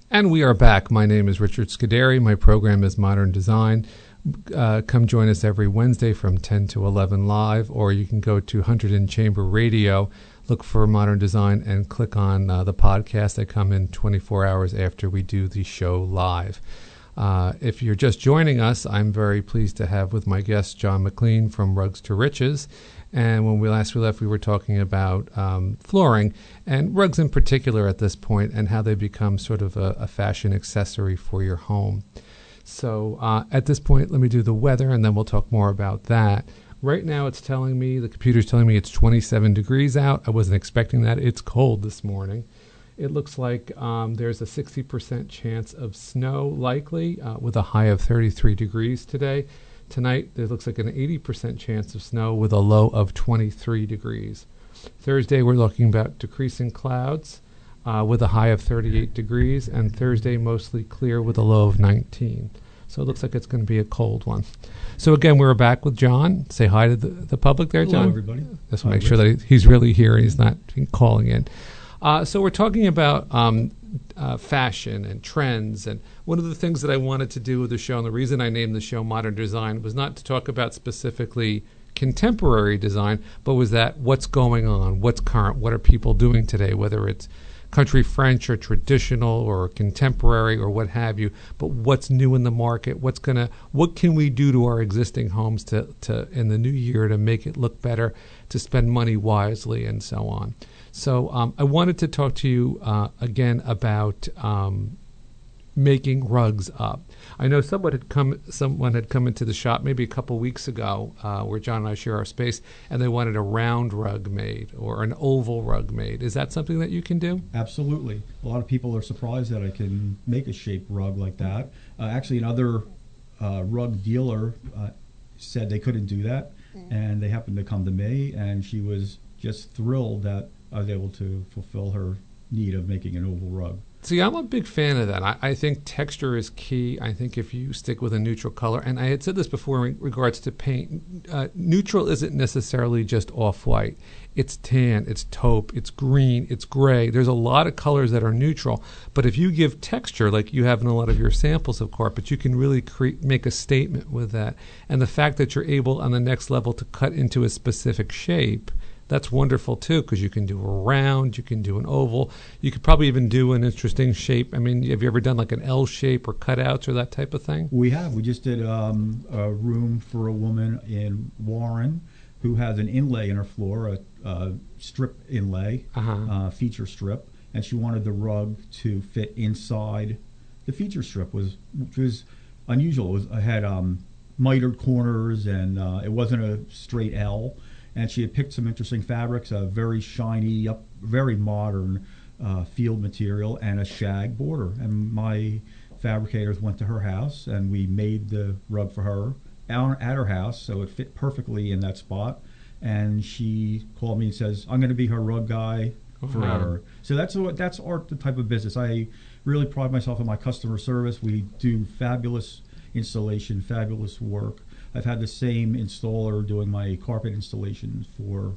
And we are back. My name is Richard Scuderi. My program is Modern Design. Uh, come join us every Wednesday from ten to eleven live, or you can go to one hundred in Chamber Radio, look for Modern Design, and click on uh, the podcast. They come in twenty-four hours after we do the show live. Uh, if you're just joining us, I'm very pleased to have with my guest John McLean from Rugs to Riches. And when we last we left, we were talking about um, flooring and rugs in particular at this point, and how they become sort of a, a fashion accessory for your home. So uh, at this point, let me do the weather, and then we'll talk more about that. Right now, it's telling me, the computer's telling me it's twenty-seven degrees out. I wasn't expecting that. It's cold this morning. It looks like um, there's a sixty percent chance of snow likely, uh, with a high of thirty-three degrees today. Tonight, there looks like an eighty percent chance of snow with a low of twenty-three degrees. Thursday, we're looking about decreasing clouds uh, with a high of thirty-eight degrees, and Thursday mostly clear with a low of nineteen. So it looks like it's going to be a cold one. So again, we're back with John. Say hi to the, the public there, John. Hello, everybody. Just want to make sure that he, he's really here and he's not calling in. Uh, so we're talking about um, uh, fashion and trends, and one of the things that I wanted to do with the show, and the reason I named the show Modern Design, was not to talk about specifically contemporary design, but was that what's going on, what's current, what are people doing today, whether it's country French or traditional or contemporary or what have you, but what's new in the market, what's gonna, what can we do to our existing homes to, to in the new year to make it look better, to spend money wisely, and so on. So um, I wanted to talk to you uh, again about um, making rugs up. I know someone had come someone had come into the shop maybe a couple weeks ago uh, where John and I share our space, and they wanted a round rug made or an oval rug made. Is that something that you can do? Absolutely. A lot of people are surprised that I can make a shaped rug like that. Uh, actually, another uh, rug dealer uh, said they couldn't do that, and they happened to come to me, and she was just thrilled that I was able to fulfill her need of making an oval rug. See, I'm a big fan of that. I, I think texture is key. I think if you stick with a neutral color, and I had said this before in regards to paint, uh, neutral isn't necessarily just off-white. It's tan, it's taupe, it's green, it's gray. There's a lot of colors that are neutral, but if you give texture, like you have in a lot of your samples of carpets, you can really cre- make a statement with that. And the fact that you're able on the next level to cut into a specific shape, that's wonderful too, because you can do a round, you can do an oval, you could probably even do an interesting shape. I mean, have you ever done like an L shape or cutouts or that type of thing? We have. We just did um, a room for a woman in Warren who has an inlay in her floor, a, a strip inlay, uh-huh. uh, feature strip, and she wanted the rug to fit inside the feature strip, was which was unusual. It, was, it had um, mitered corners, and uh, it wasn't a straight L. And she had picked some interesting fabrics, a very shiny, up, very modern uh, field material, and a shag border. And my fabricators went to her house, and we made the rug for her at her house, so it fit perfectly in that spot. And she called me and says, "I'm going to be her rug guy forever." Uh-huh. So that's what that's our the type of business. I really pride myself on my customer service. We do fabulous installation, fabulous work. I've had the same installer doing my carpet installations for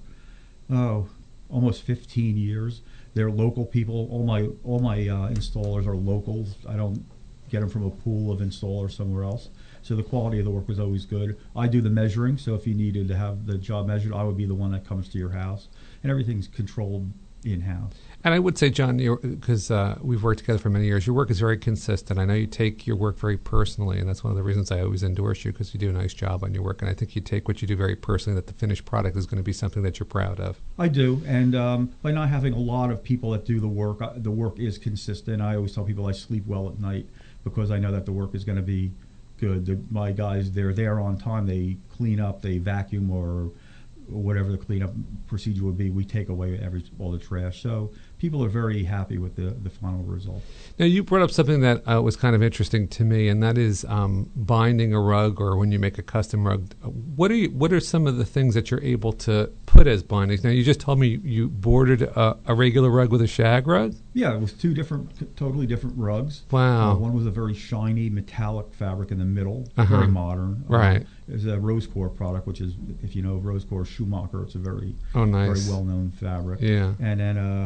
oh almost fifteen years. They're local people. All my all my uh, installers are locals. I don't get them from a pool of installers somewhere else. So the quality of the work was always good. I do the measuring, so if you needed to have the job measured, I would be the one that comes to your house, and everything's controlled in-house. And I would say, John, because uh, we've worked together for many years, your work is very consistent. I know you take your work very personally, and that's one of the reasons I always endorse you, because you do a nice job on your work, and I think you take what you do very personally, that the finished product is going to be something that you're proud of. I do, and um, by not having a lot of people that do the work, uh, the work is consistent. I always tell people I sleep well at night because I know that the work is going to be good. The, my guys, they're there on time. They clean up, they vacuum, or whatever the cleanup procedure would be. We take away every all the trash. So people are very happy with the, the final result. Now, you brought up something that uh, was kind of interesting to me, and that is um, binding a rug, or when you make a custom rug. What are you, what are some of the things that you're able to put as bindings? Now, you just told me you bordered a, a regular rug with a shag rug? Yeah, it was two different, totally different rugs. Wow. Uh, one was a very shiny metallic fabric in the middle, uh-huh. very modern. Right. Uh, it's a Rosecore product, which is, if you know Rosecore Schumacher, it's a very, oh, nice. very well-known fabric. Yeah. And then uh,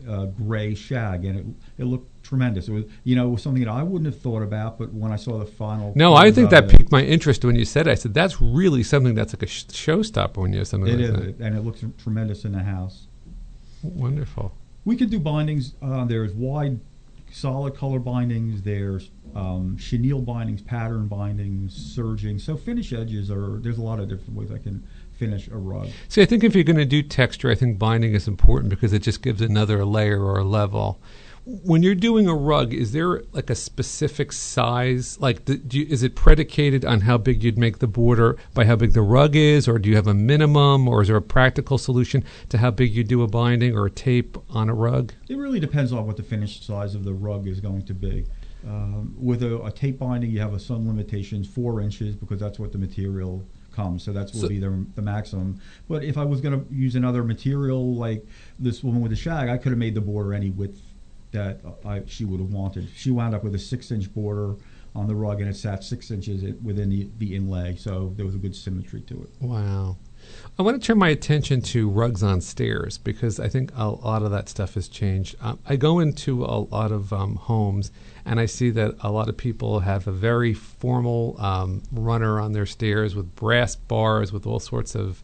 uh, gray shag, and it it looked tremendous. It was, you know, it was something that I wouldn't have thought about, but when I saw the final, no, I think that it, piqued my interest when you said it. I said that's really something that's like a sh- showstopper when you have something it like is, that. and it looks tremendous in the house. Wonderful. We could do bindings. Uh, there's wide, solid color bindings. There's um, chenille bindings, pattern bindings, serging. So finish edges are. There's a lot of different ways I can finish a rug. See, I think if you're going to do texture, I think binding is important because it just gives another layer or a level. When you're doing a rug, is there like a specific size? Like, the, do you, is it predicated on how big you'd make the border by how big the rug is, or do you have a minimum, or is there a practical solution to how big you do a binding or a tape on a rug? It really depends on what the finished size of the rug is going to be. Um, with a, a tape binding, you have a some limitations, four inches, because that's what the material comes. So that's will So- be the, the maximum. But if I was going to use another material like this woman with the shag, I could have made the border any width that I, she would have wanted. She wound up with a six-inch border on the rug, and it sat six inches in, within the, the inlay, so there was a good symmetry to it. Wow. I want to turn my attention to rugs on stairs because I think a lot of that stuff has changed. Um, I go into a lot of um, homes, and I see that a lot of people have a very formal um, runner on their stairs with brass bars with all sorts of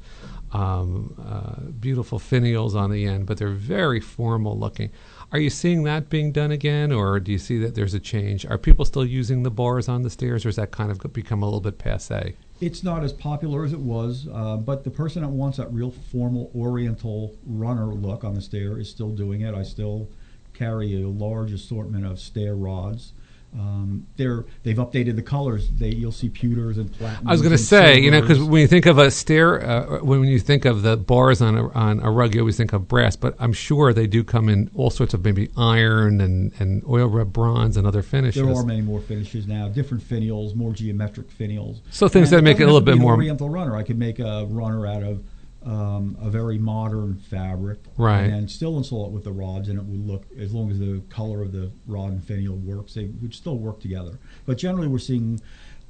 um, uh, beautiful finials on the end, but they're very formal looking. Are you seeing that being done again, or do you see that there's a change? Are people still using the bars on the stairs, or has that kind of become a little bit passé? It's not as popular as it was, uh, but the person that wants that real formal oriental runner look on the stair is still doing it. I still carry a large assortment of stair rods. Um, they're they've updated the colors. They you'll see pewters and platinum. I was going to say, you know, because when you think of a stair, uh, when you think of the bars on a, on a rug, you always think of brass. But I'm sure they do come in all sorts of maybe iron and, and oil rub bronze and other finishes. There are many more finishes now, different finials, more geometric finials. So things and that make it a little bit more oriental runner. I could make a runner out of um, a very modern fabric, right, and still install it with the rods, and it would look, as long as the color of the rod and finial works, they would still work together. But generally, we're seeing,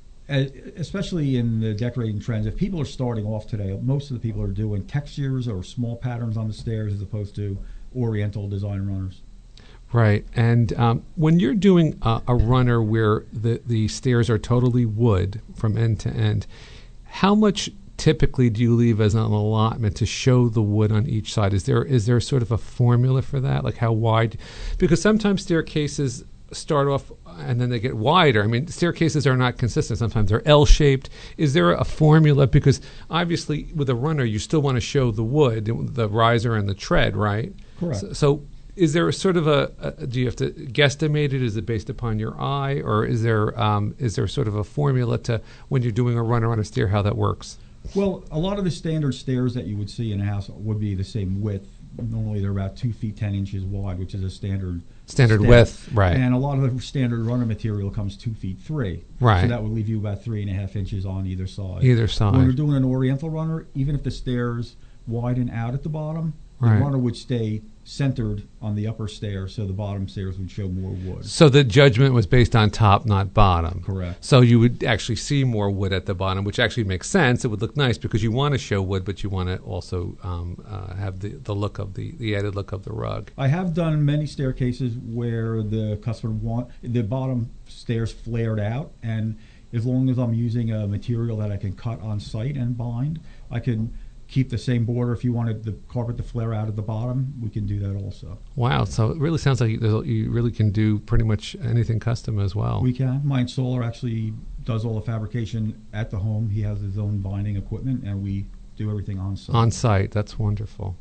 especially in the decorating trends, if people are starting off today, most of the people are doing textures or small patterns on the stairs as opposed to oriental design runners. Right, and um, when you're doing a, a runner where the, the stairs are totally wood from end to end, how much typically do you leave as an allotment to show the wood on each side? Is there is there sort of a formula for that? Like how wide? Because sometimes staircases start off and then they get wider. I mean, staircases are not consistent. Sometimes they're L-shaped. Is there a formula? Because obviously with a runner, you still want to show the wood, the riser and the tread, right? Correct. So, so is there a sort of a, a, do you have to guesstimate it? Is it based upon your eye? Or is there um, is there sort of a formula to when you're doing a runner on a stair, how that works? Well, a lot of the standard stairs that you would see in a house would be the same width. Normally they're about two feet ten inches wide, which is a standard standard stair. width, right? And a lot of the standard runner material comes two feet three, right? So that would leave you about three and a half inches on either side. Either side. When you're doing an oriental runner, even if the stairs widen out at the bottom, the right, runner would stay centered on the upper stair, so the bottom stairs would show more wood. So the judgment was based on top, not bottom. Correct. So you would actually see more wood at the bottom, which actually makes sense. It would look nice because you want to show wood, but you want to also um, uh, have the, the look of the, the added look of the rug. I have done many staircases where the customer want the bottom stairs flared out, and as long as I'm using a material that I can cut on site and bind, I can keep the same border. If you wanted the carpet to flare out at the bottom, we can do that also. Wow, so it really sounds like you, you really can do pretty much anything custom as well. We can. My installer actually does all the fabrication at the home. He has his own binding equipment, and we do everything on site. On site, that's wonderful.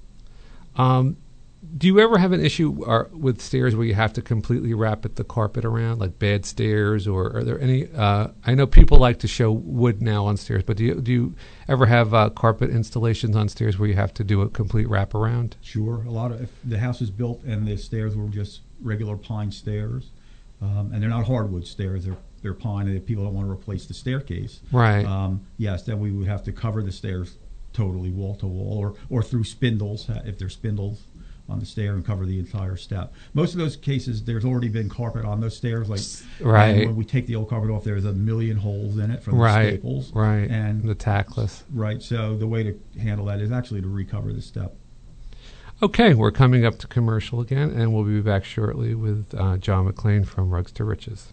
Um, do you ever have an issue or, with stairs where you have to completely wrap it, the carpet around, like bad stairs, or are there any? Uh, I know people like to show wood now on stairs, but do you, do you ever have uh, carpet installations on stairs where you have to do a complete wraparound? Sure. A lot of if the house is built and the stairs were just regular pine stairs, um, and they're not hardwood stairs; they're they're pine. And if people don't want to replace the staircase, right? Um, yes, then we would have to cover the stairs totally wall to wall, or or through spindles if there's spindles on the stair, and cover the entire step. Most of those cases, there's already been carpet on those stairs. Like, right. And when we take the old carpet off, there's a million holes in it from right. the staples. Right. And the tackless. Right. So the way to handle that is actually to recover the step. Okay, we're coming up to commercial again, and we'll be back shortly with uh, John McLean from Rugs to Riches.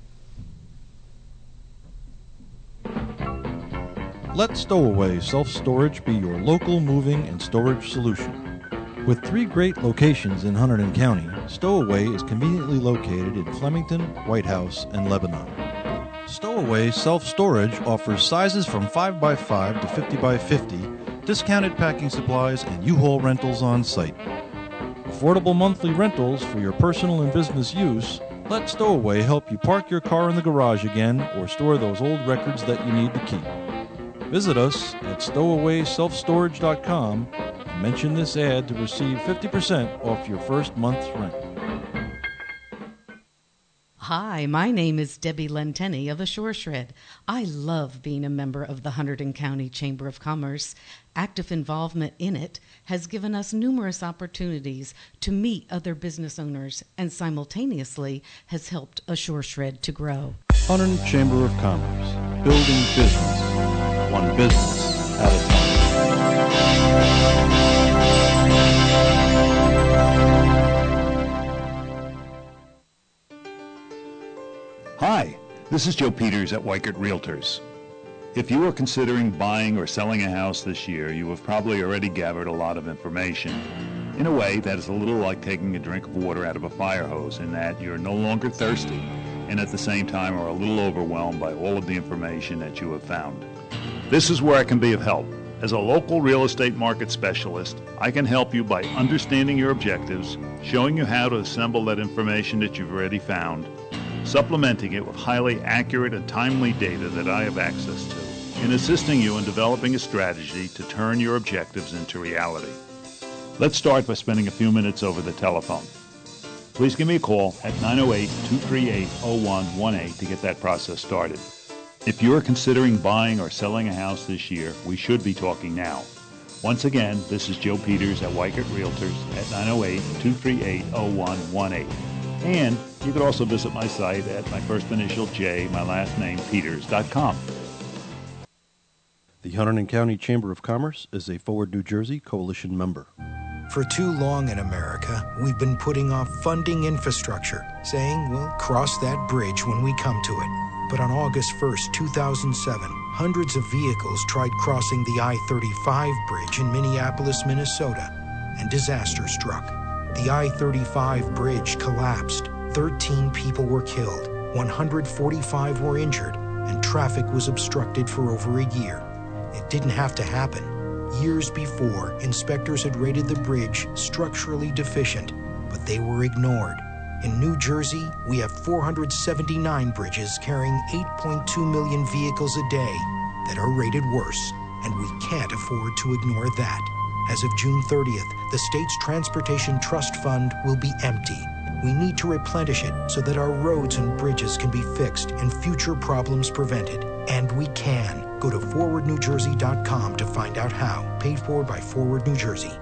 Let Stowaway Self-Storage be your local moving and storage solution. With three great locations in Hunterdon County, Stowaway is conveniently located in Flemington, White House, and Lebanon. Stowaway Self-Storage offers sizes from five by five to fifty by fifty, discounted packing supplies, and U-Haul rentals on site. Affordable monthly rentals for your personal and business use. Let Stowaway help you park your car in the garage again or store those old records that you need to keep. Visit us at stowaway self storage dot com and mention this ad to receive fifty percent off your first month's rent. Hi, my name is Debbie Lenteni of Ashore Shred. I love being a member of the Hunterdon County Chamber of Commerce. Active involvement in it has given us numerous opportunities to meet other business owners and simultaneously has helped Ashore Shred to grow. Hunterdon Chamber of Commerce, building business, one business at a time. Hi, this is Joe Peters at Weichert Realtors. If you are considering buying or selling a house this year, you have probably already gathered a lot of information. In a way, that is a little like taking a drink of water out of a fire hose in that you're no longer thirsty and at the same time are a little overwhelmed by all of the information that you have found. This is where I can be of help. As a local real estate market specialist, I can help you by understanding your objectives, showing you how to assemble that information that you've already found, supplementing it with highly accurate and timely data that I have access to, and assisting you in developing a strategy to turn your objectives into reality. Let's start by spending a few minutes over the telephone. Please give me a call at nine oh eight, two three eight, oh one one eight to get that process started. If you are considering buying or selling a house this year, we should be talking now. Once again, this is Joe Peters at Weichert Realtors at nine oh eight, two three eight, oh one one eight. And you could also visit my site at my first initial J, my last name, Peters dot com. The Hunterdon County Chamber of Commerce is a Forward New Jersey Coalition member. For too long in America, we've been putting off funding infrastructure, saying we'll cross that bridge when we come to it. But on August first, two thousand seven, hundreds of vehicles tried crossing the I thirty-five bridge in Minneapolis, Minnesota, and disaster struck. The I thirty-five bridge collapsed. thirteen people were killed, one hundred forty-five were injured, and traffic was obstructed for over a year. It didn't have to happen. Years before, inspectors had rated the bridge structurally deficient, but they were ignored. In New Jersey, we have four hundred seventy-nine bridges carrying eight point two million vehicles a day that are rated worse, and we can't afford to ignore that. As of June thirtieth, the state's Transportation Trust Fund will be empty. We need to replenish it so that our roads and bridges can be fixed and future problems prevented. And we can. Go to forward new jersey dot com to find out how. Paid for by Forward New Jersey.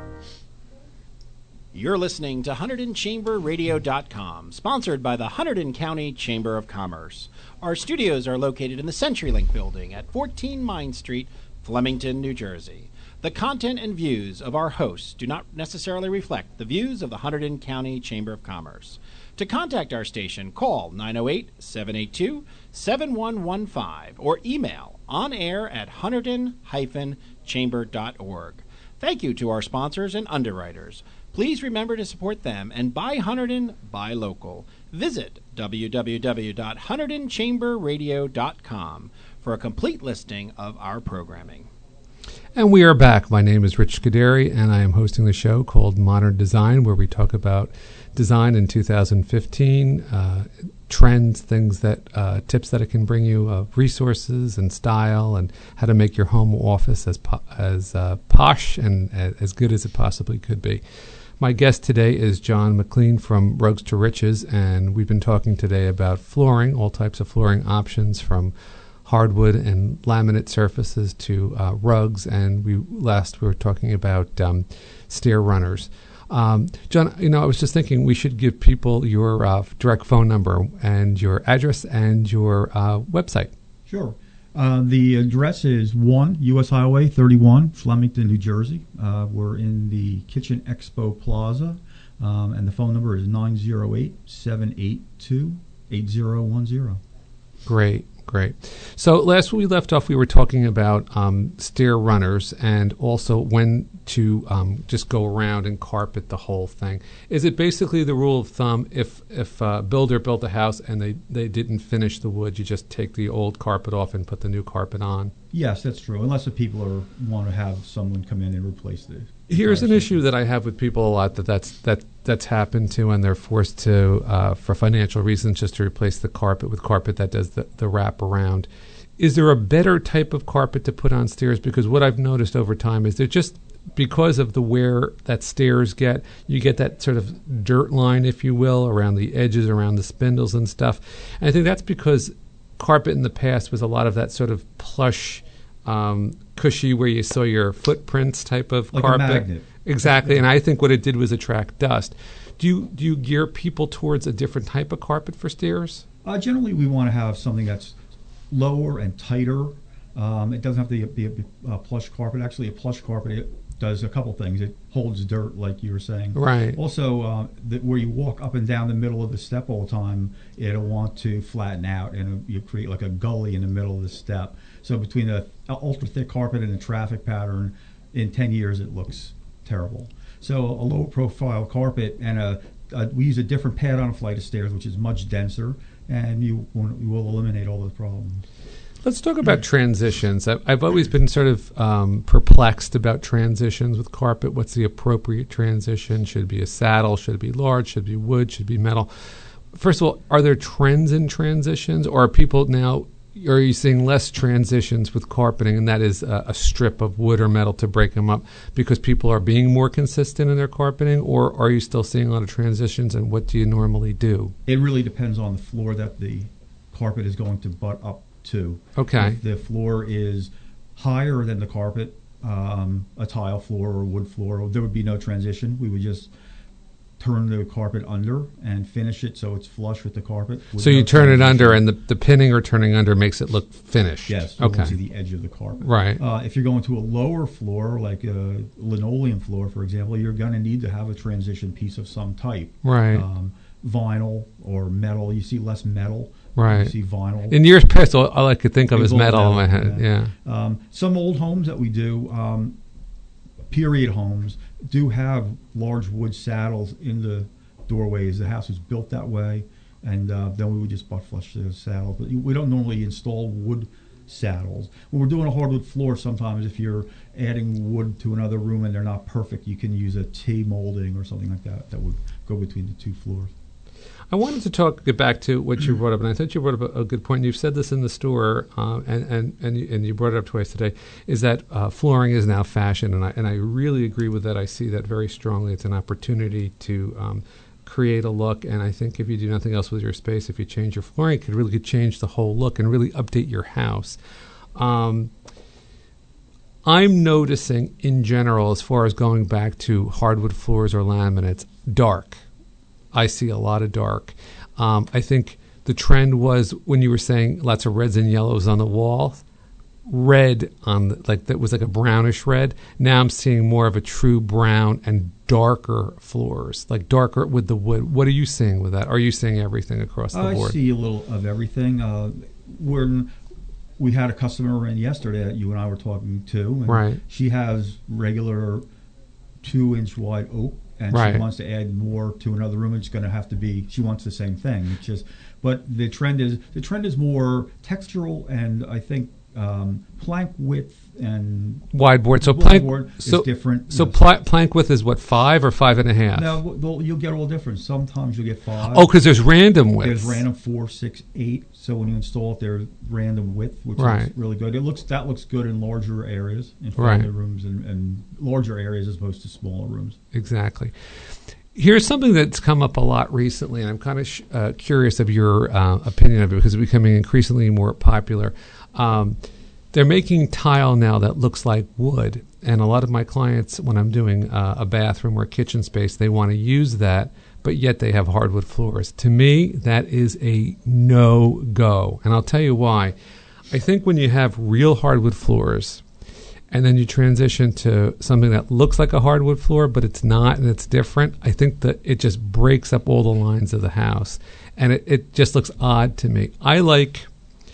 You're listening to Hunterdon Chamber Radio dot com, sponsored by the Hunterdon County Chamber of Commerce. Our studios are located in the CenturyLink building at fourteen Mine Street, Flemington, New Jersey. The content and views of our hosts do not necessarily reflect the views of the Hunterdon County Chamber of Commerce. To contact our station, call nine oh eight, seven eight two, seven one one five or email onair at hunterdon dash chamber dot org. Thank you to our sponsors and underwriters. Please remember to support them and buy Hunterdon, buy local. Visit w w w dot hunterdon chamber radio dot com for a complete listing of our programming. And we are back. My name is Rich Scuderi, and I am hosting the show called Modern Design, where we talk about design in two thousand fifteen, uh, trends, things that, uh, tips that it can bring you, uh, resources and style, and how to make your home office as po- as uh, posh and uh, as good as it possibly could be. My guest today is John McLean from Rugs to Riches, and we've been talking today about flooring, all types of flooring options from hardwood and laminate surfaces to uh, rugs, and we last we were talking about um, stair runners. Um, John, you know, I was just thinking we should give people your uh, direct phone number and your address and your uh, website. Sure. Uh, the address is one U S Highway thirty-one, Flemington, New Jersey. Uh, we're in the Kitchen Expo Plaza, um, and the phone number is nine oh eight, seven eight two, eight oh one oh. Great, great. So last we left off, we were talking about um, stair runners and also when to um, just go around and carpet the whole thing. Is it basically the rule of thumb, if if a builder built a house and they, they didn't finish the wood, you just take the old carpet off and put the new carpet on? Yes, that's true, unless the people are, want to have someone come in and replace the... Here's an issue that I have with people a lot that that's, that, that's happened to, and they're forced to, uh, for financial reasons, just to replace the carpet with carpet that does the, the wrap around. Is there a better type of carpet to put on stairs? Because what I've noticed over time is they're just... because of the wear that stairs get, you get that sort of dirt line, if you will, around the edges, around the spindles and stuff. And I think that's because carpet in the past was a lot of that sort of plush, um, cushy, where you saw your footprints type of like carpet. A magnet. Exactly, and I think what it did was attract dust. Do you do you gear people towards a different type of carpet for stairs? Uh, generally, we want to have something that's lower and tighter. Um, it doesn't have to be a, be a plush carpet. Actually, a plush carpet it does a couple things. It holds dirt, like you were saying. Right. Also, uh, the, where you walk up and down the middle of the step all the time, it'll want to flatten out, and you create like a gully in the middle of the step. So between the ultra thick carpet and the traffic pattern, in ten years it looks terrible. So a low profile carpet and a, a we use a different pad on a flight of stairs, which is much denser, and you, you will eliminate all those problems. Let's talk about transitions. I've, I've always been sort of um, perplexed about transitions with carpet. What's the appropriate transition? Should it be a saddle? Should it be large? Should it be wood? Should it be metal? First of all, are there trends in transitions, or are people now, are you seeing less transitions with carpeting, and that is a, a strip of wood or metal to break them up because people are being more consistent in their carpeting, or are you still seeing a lot of transitions, and what do you normally do? It really depends on the floor that the carpet is going to butt up to. Okay. If the floor is higher than the carpet, um, a tile floor or wood floor, there would be no transition. We would just turn the carpet under and finish it so it's flush with the carpet. So you no turn transition. It under, and the, the pinning or turning under makes it look finished. Yes. You okay. can see the edge of the carpet. Right. Uh, if you're going to a lower floor, like a linoleum floor, for example, you're going to need to have a transition piece of some type. Right. Um, vinyl or metal. You see less metal. Right. You see vinyl. In years past, all I could think of is metal, metal in my head. Yeah. yeah. Um, some old homes that we do, um, period homes, do have large wood saddles in the doorways. The house was built that way, and uh, then we would just butt flush the saddles. But we don't normally install wood saddles. When we're doing a hardwood floor, sometimes if you're adding wood to another room and they're not perfect, you can use a T molding or something like that that would go between the two floors. I wanted to talk, get back to what you brought up, and I thought you brought up a, a good point. You've said this in the store, uh, and, and, and, you, and you brought it up twice today, is that uh, flooring is now fashion, and I, and I really agree with that. I see that very strongly. It's an opportunity to um, create a look, and I think if you do nothing else with your space, if you change your flooring, it could really could change the whole look and really update your house. Um, I'm noticing in general, as far as going back to hardwood floors or laminates, dark. I see a lot of dark. Um, I think the trend was when you were saying lots of reds and yellows on the wall, red on the, like that was like a brownish red. Now I'm seeing more of a true brown and darker floors, like darker with the wood. What are you seeing with that? Are you seeing everything across the I board? I see a little of everything. Uh, when we had a customer in yesterday that you and I were talking to, and right. she has regular two-inch wide oak. And right. she wants to add more to another room. It's going to have to be. She wants the same thing. It's just, but the trend is the trend is more textural, and I think um, plank width and wide board. So plank board so, is different. So yes. pl- plank width is what, five or five and a half? No, you'll get all different. Sometimes you'll get five. Oh, because there's random width. There's random four, six, eight. So when you install it, there's random width, which right. is really good. It looks that looks good in larger areas, in family right. rooms, and, and larger areas as opposed to smaller rooms. Exactly. Here's something that's come up a lot recently, and I'm kind of sh- uh, curious of your uh, opinion of it because it's becoming increasingly more popular. Um, they're making tile now that looks like wood, and a lot of my clients, when I'm doing uh, a bathroom or kitchen space, they want to use that, but yet they have hardwood floors. To me, that is a no-go, and I'll tell you why. I think when you have real hardwood floors, and then you transition to something that looks like a hardwood floor, but it's not, and it's different, I think that it just breaks up all the lines of the house. And it, it just looks odd to me. I like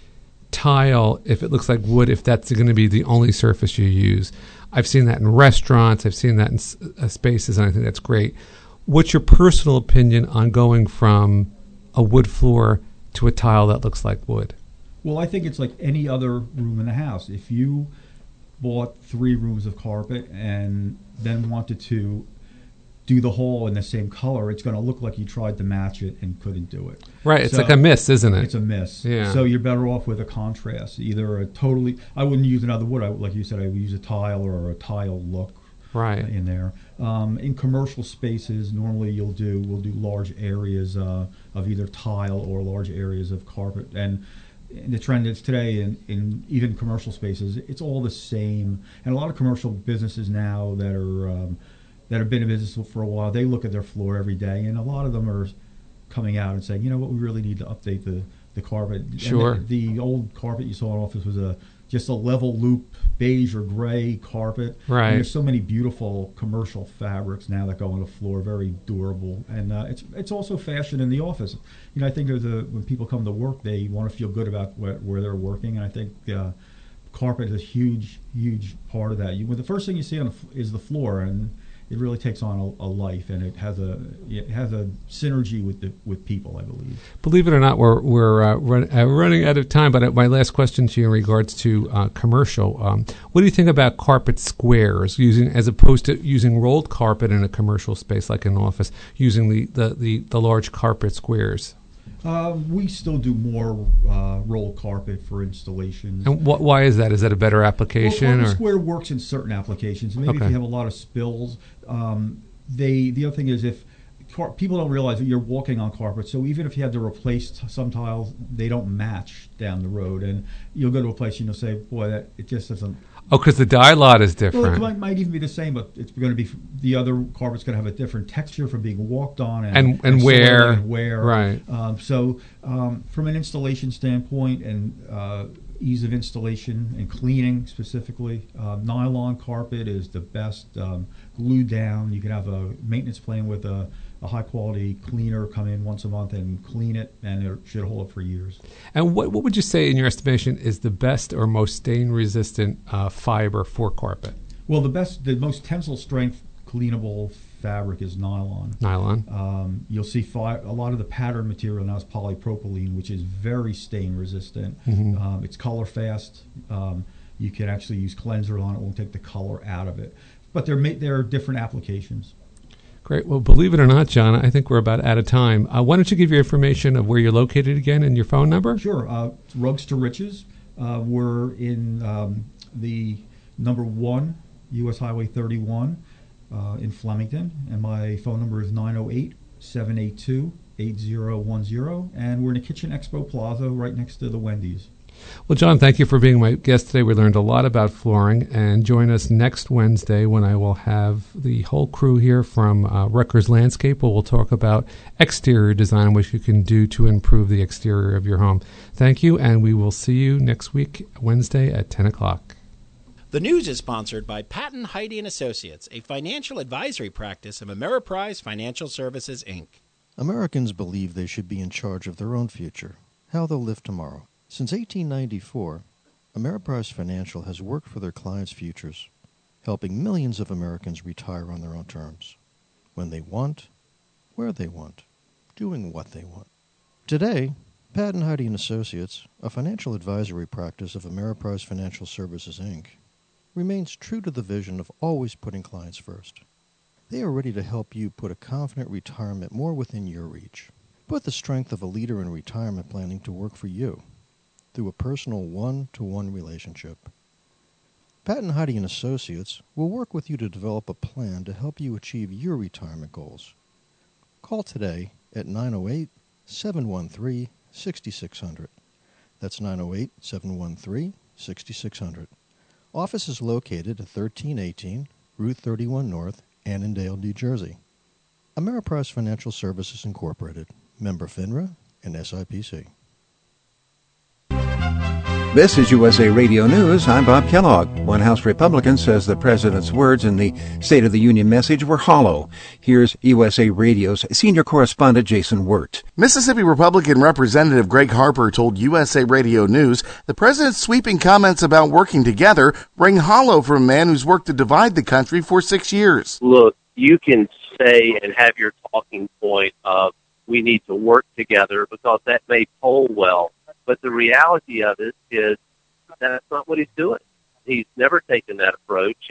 tile if it looks like wood, if that's going to be the only surface you use. I've seen that in restaurants. I've seen that in uh, spaces, and I think that's great. What's your personal opinion on going from a wood floor to a tile that looks like wood? Well, I think it's like any other room in the house. If you bought three rooms of carpet and then wanted to do the whole in the same color, it's going to look like you tried to match it and couldn't do it. Right, it's so like a miss, isn't it? It's a miss. Yeah. So you're better off with a contrast, either a totally, I wouldn't use another wood, I, like you said, I would use a tile or a tile look right. in there. Um, in commercial spaces, normally you'll do, we'll do large areas uh, of either tile or large areas of carpet. And the trend is today in, in even commercial spaces, it's all the same. And a lot of commercial businesses now that are um, that have been in business for a while, they look at their floor every day, and a lot of them are coming out and saying, you know what, we really need to update the, the carpet. Sure. And the, the old carpet you saw in office was a just a level loop beige or gray carpet. Right. And there's so many beautiful commercial fabrics now that go on the floor, very durable, and uh, it's it's also fashion in the office. You know, I think there's a when people come to work, they want to feel good about where, where they're working, and I think uh, carpet is a huge, huge part of that. You, well, the first thing you see on the, is the floor, and it really takes on a, a life, and it has a it has a synergy with the with people, I believe. Believe it or not, we're we're uh, run, uh, running out of time. But my last question to you in regards to uh, commercial, um, what do you think about carpet squares, using as opposed to using rolled carpet in a commercial space like an office, using the the, the, the large carpet squares? Uh, we still do more uh, rolled carpet for installations. And wh- why is that? Is that a better application? Well, carpet or? square works in certain applications. Maybe Okay. if you have a lot of spills. Um, they the other thing is if car- people don't realize that you're walking on carpet, so even if you had to replace t- some tiles, they don't match down the road, and you'll go to a place and you'll say, "Boy, that it just doesn't." Oh, because the dye lot is different. Well, it might, might even be the same, but it's going to be the other carpet's going to have a different texture from being walked on and And- and wear. and wear. Right. Um, so um, from an installation standpoint and uh, ease of installation and cleaning specifically, uh, nylon carpet is the best. Um, glued down. You can have a maintenance plan with a, a high quality cleaner come in once a month and clean it, and it should hold up for years. And what what would you say, in your estimation, is the best or most stain resistant uh, fiber for carpet? Well, the best, the most tensile strength cleanable fabric is nylon. Nylon. Um, you'll see fi- a lot of the pattern material now is polypropylene, which is very stain resistant. Mhm. Um, it's color fast. Um, you can actually use cleanser on it; won't take the color out of it. But there may, there are different applications. Great. Well, believe it or not, John, I think we're about out of time. Uh, why don't you give your information of where you're located again and your phone number? Sure. Uh, Rugs to Riches. Uh, we're in um, the number one U S Highway thirty-one uh, in Flemington, and my phone number is nine oh eight, seven eight two, eight oh one oh, and we're in the Kitchen Expo Plaza right next to the Wendy's. Well, John, thank you for being my guest today. We learned a lot about flooring, and join us next Wednesday when I will have the whole crew here from uh, Rutgers Landscape, where we'll talk about exterior design, which you can do to improve the exterior of your home. Thank you, and we will see you next week, Wednesday at ten o'clock. The news is sponsored by Patton, Heidi and Associates, a financial advisory practice of Ameriprise Financial Services, Incorporated. Americans believe they should be in charge of their own future, how they'll live tomorrow. Since eighteen ninety-four, Ameriprise Financial has worked for their clients' futures, helping millions of Americans retire on their own terms, when they want, where they want, doing what they want. Today, Patton, Heidi and Associates, a financial advisory practice of Ameriprise Financial Services, Incorporated, remains true to the vision of always putting clients first. They are ready to help you put a confident retirement more within your reach. Put the strength of a leader in retirement planning to work for you through a personal one-to-one relationship. Patton, Heidi and Associates will work with you to develop a plan to help you achieve your retirement goals. Call today at nine oh eight, seven one three, six six zero zero. That's nine oh eight, seven one three, six six zero zero. Office is located at thirteen eighteen Route thirty-one North, Annandale, New Jersey. Ameriprise Financial Services, Incorporated, member FINRA and S I P C. This is U S A Radio News. I'm Bob Kellogg. One House Republican says the president's words in the State of the Union message were hollow. Here's U S A Radio's senior correspondent Jason Wirt. Mississippi Republican Representative Greg Harper told U S A Radio News the president's sweeping comments about working together ring hollow from a man who's worked to divide the country for six years. Look, you can say and have your talking point of we need to work together because that may poll well. But the reality of it is that's not what he's doing. He's never taken that approach.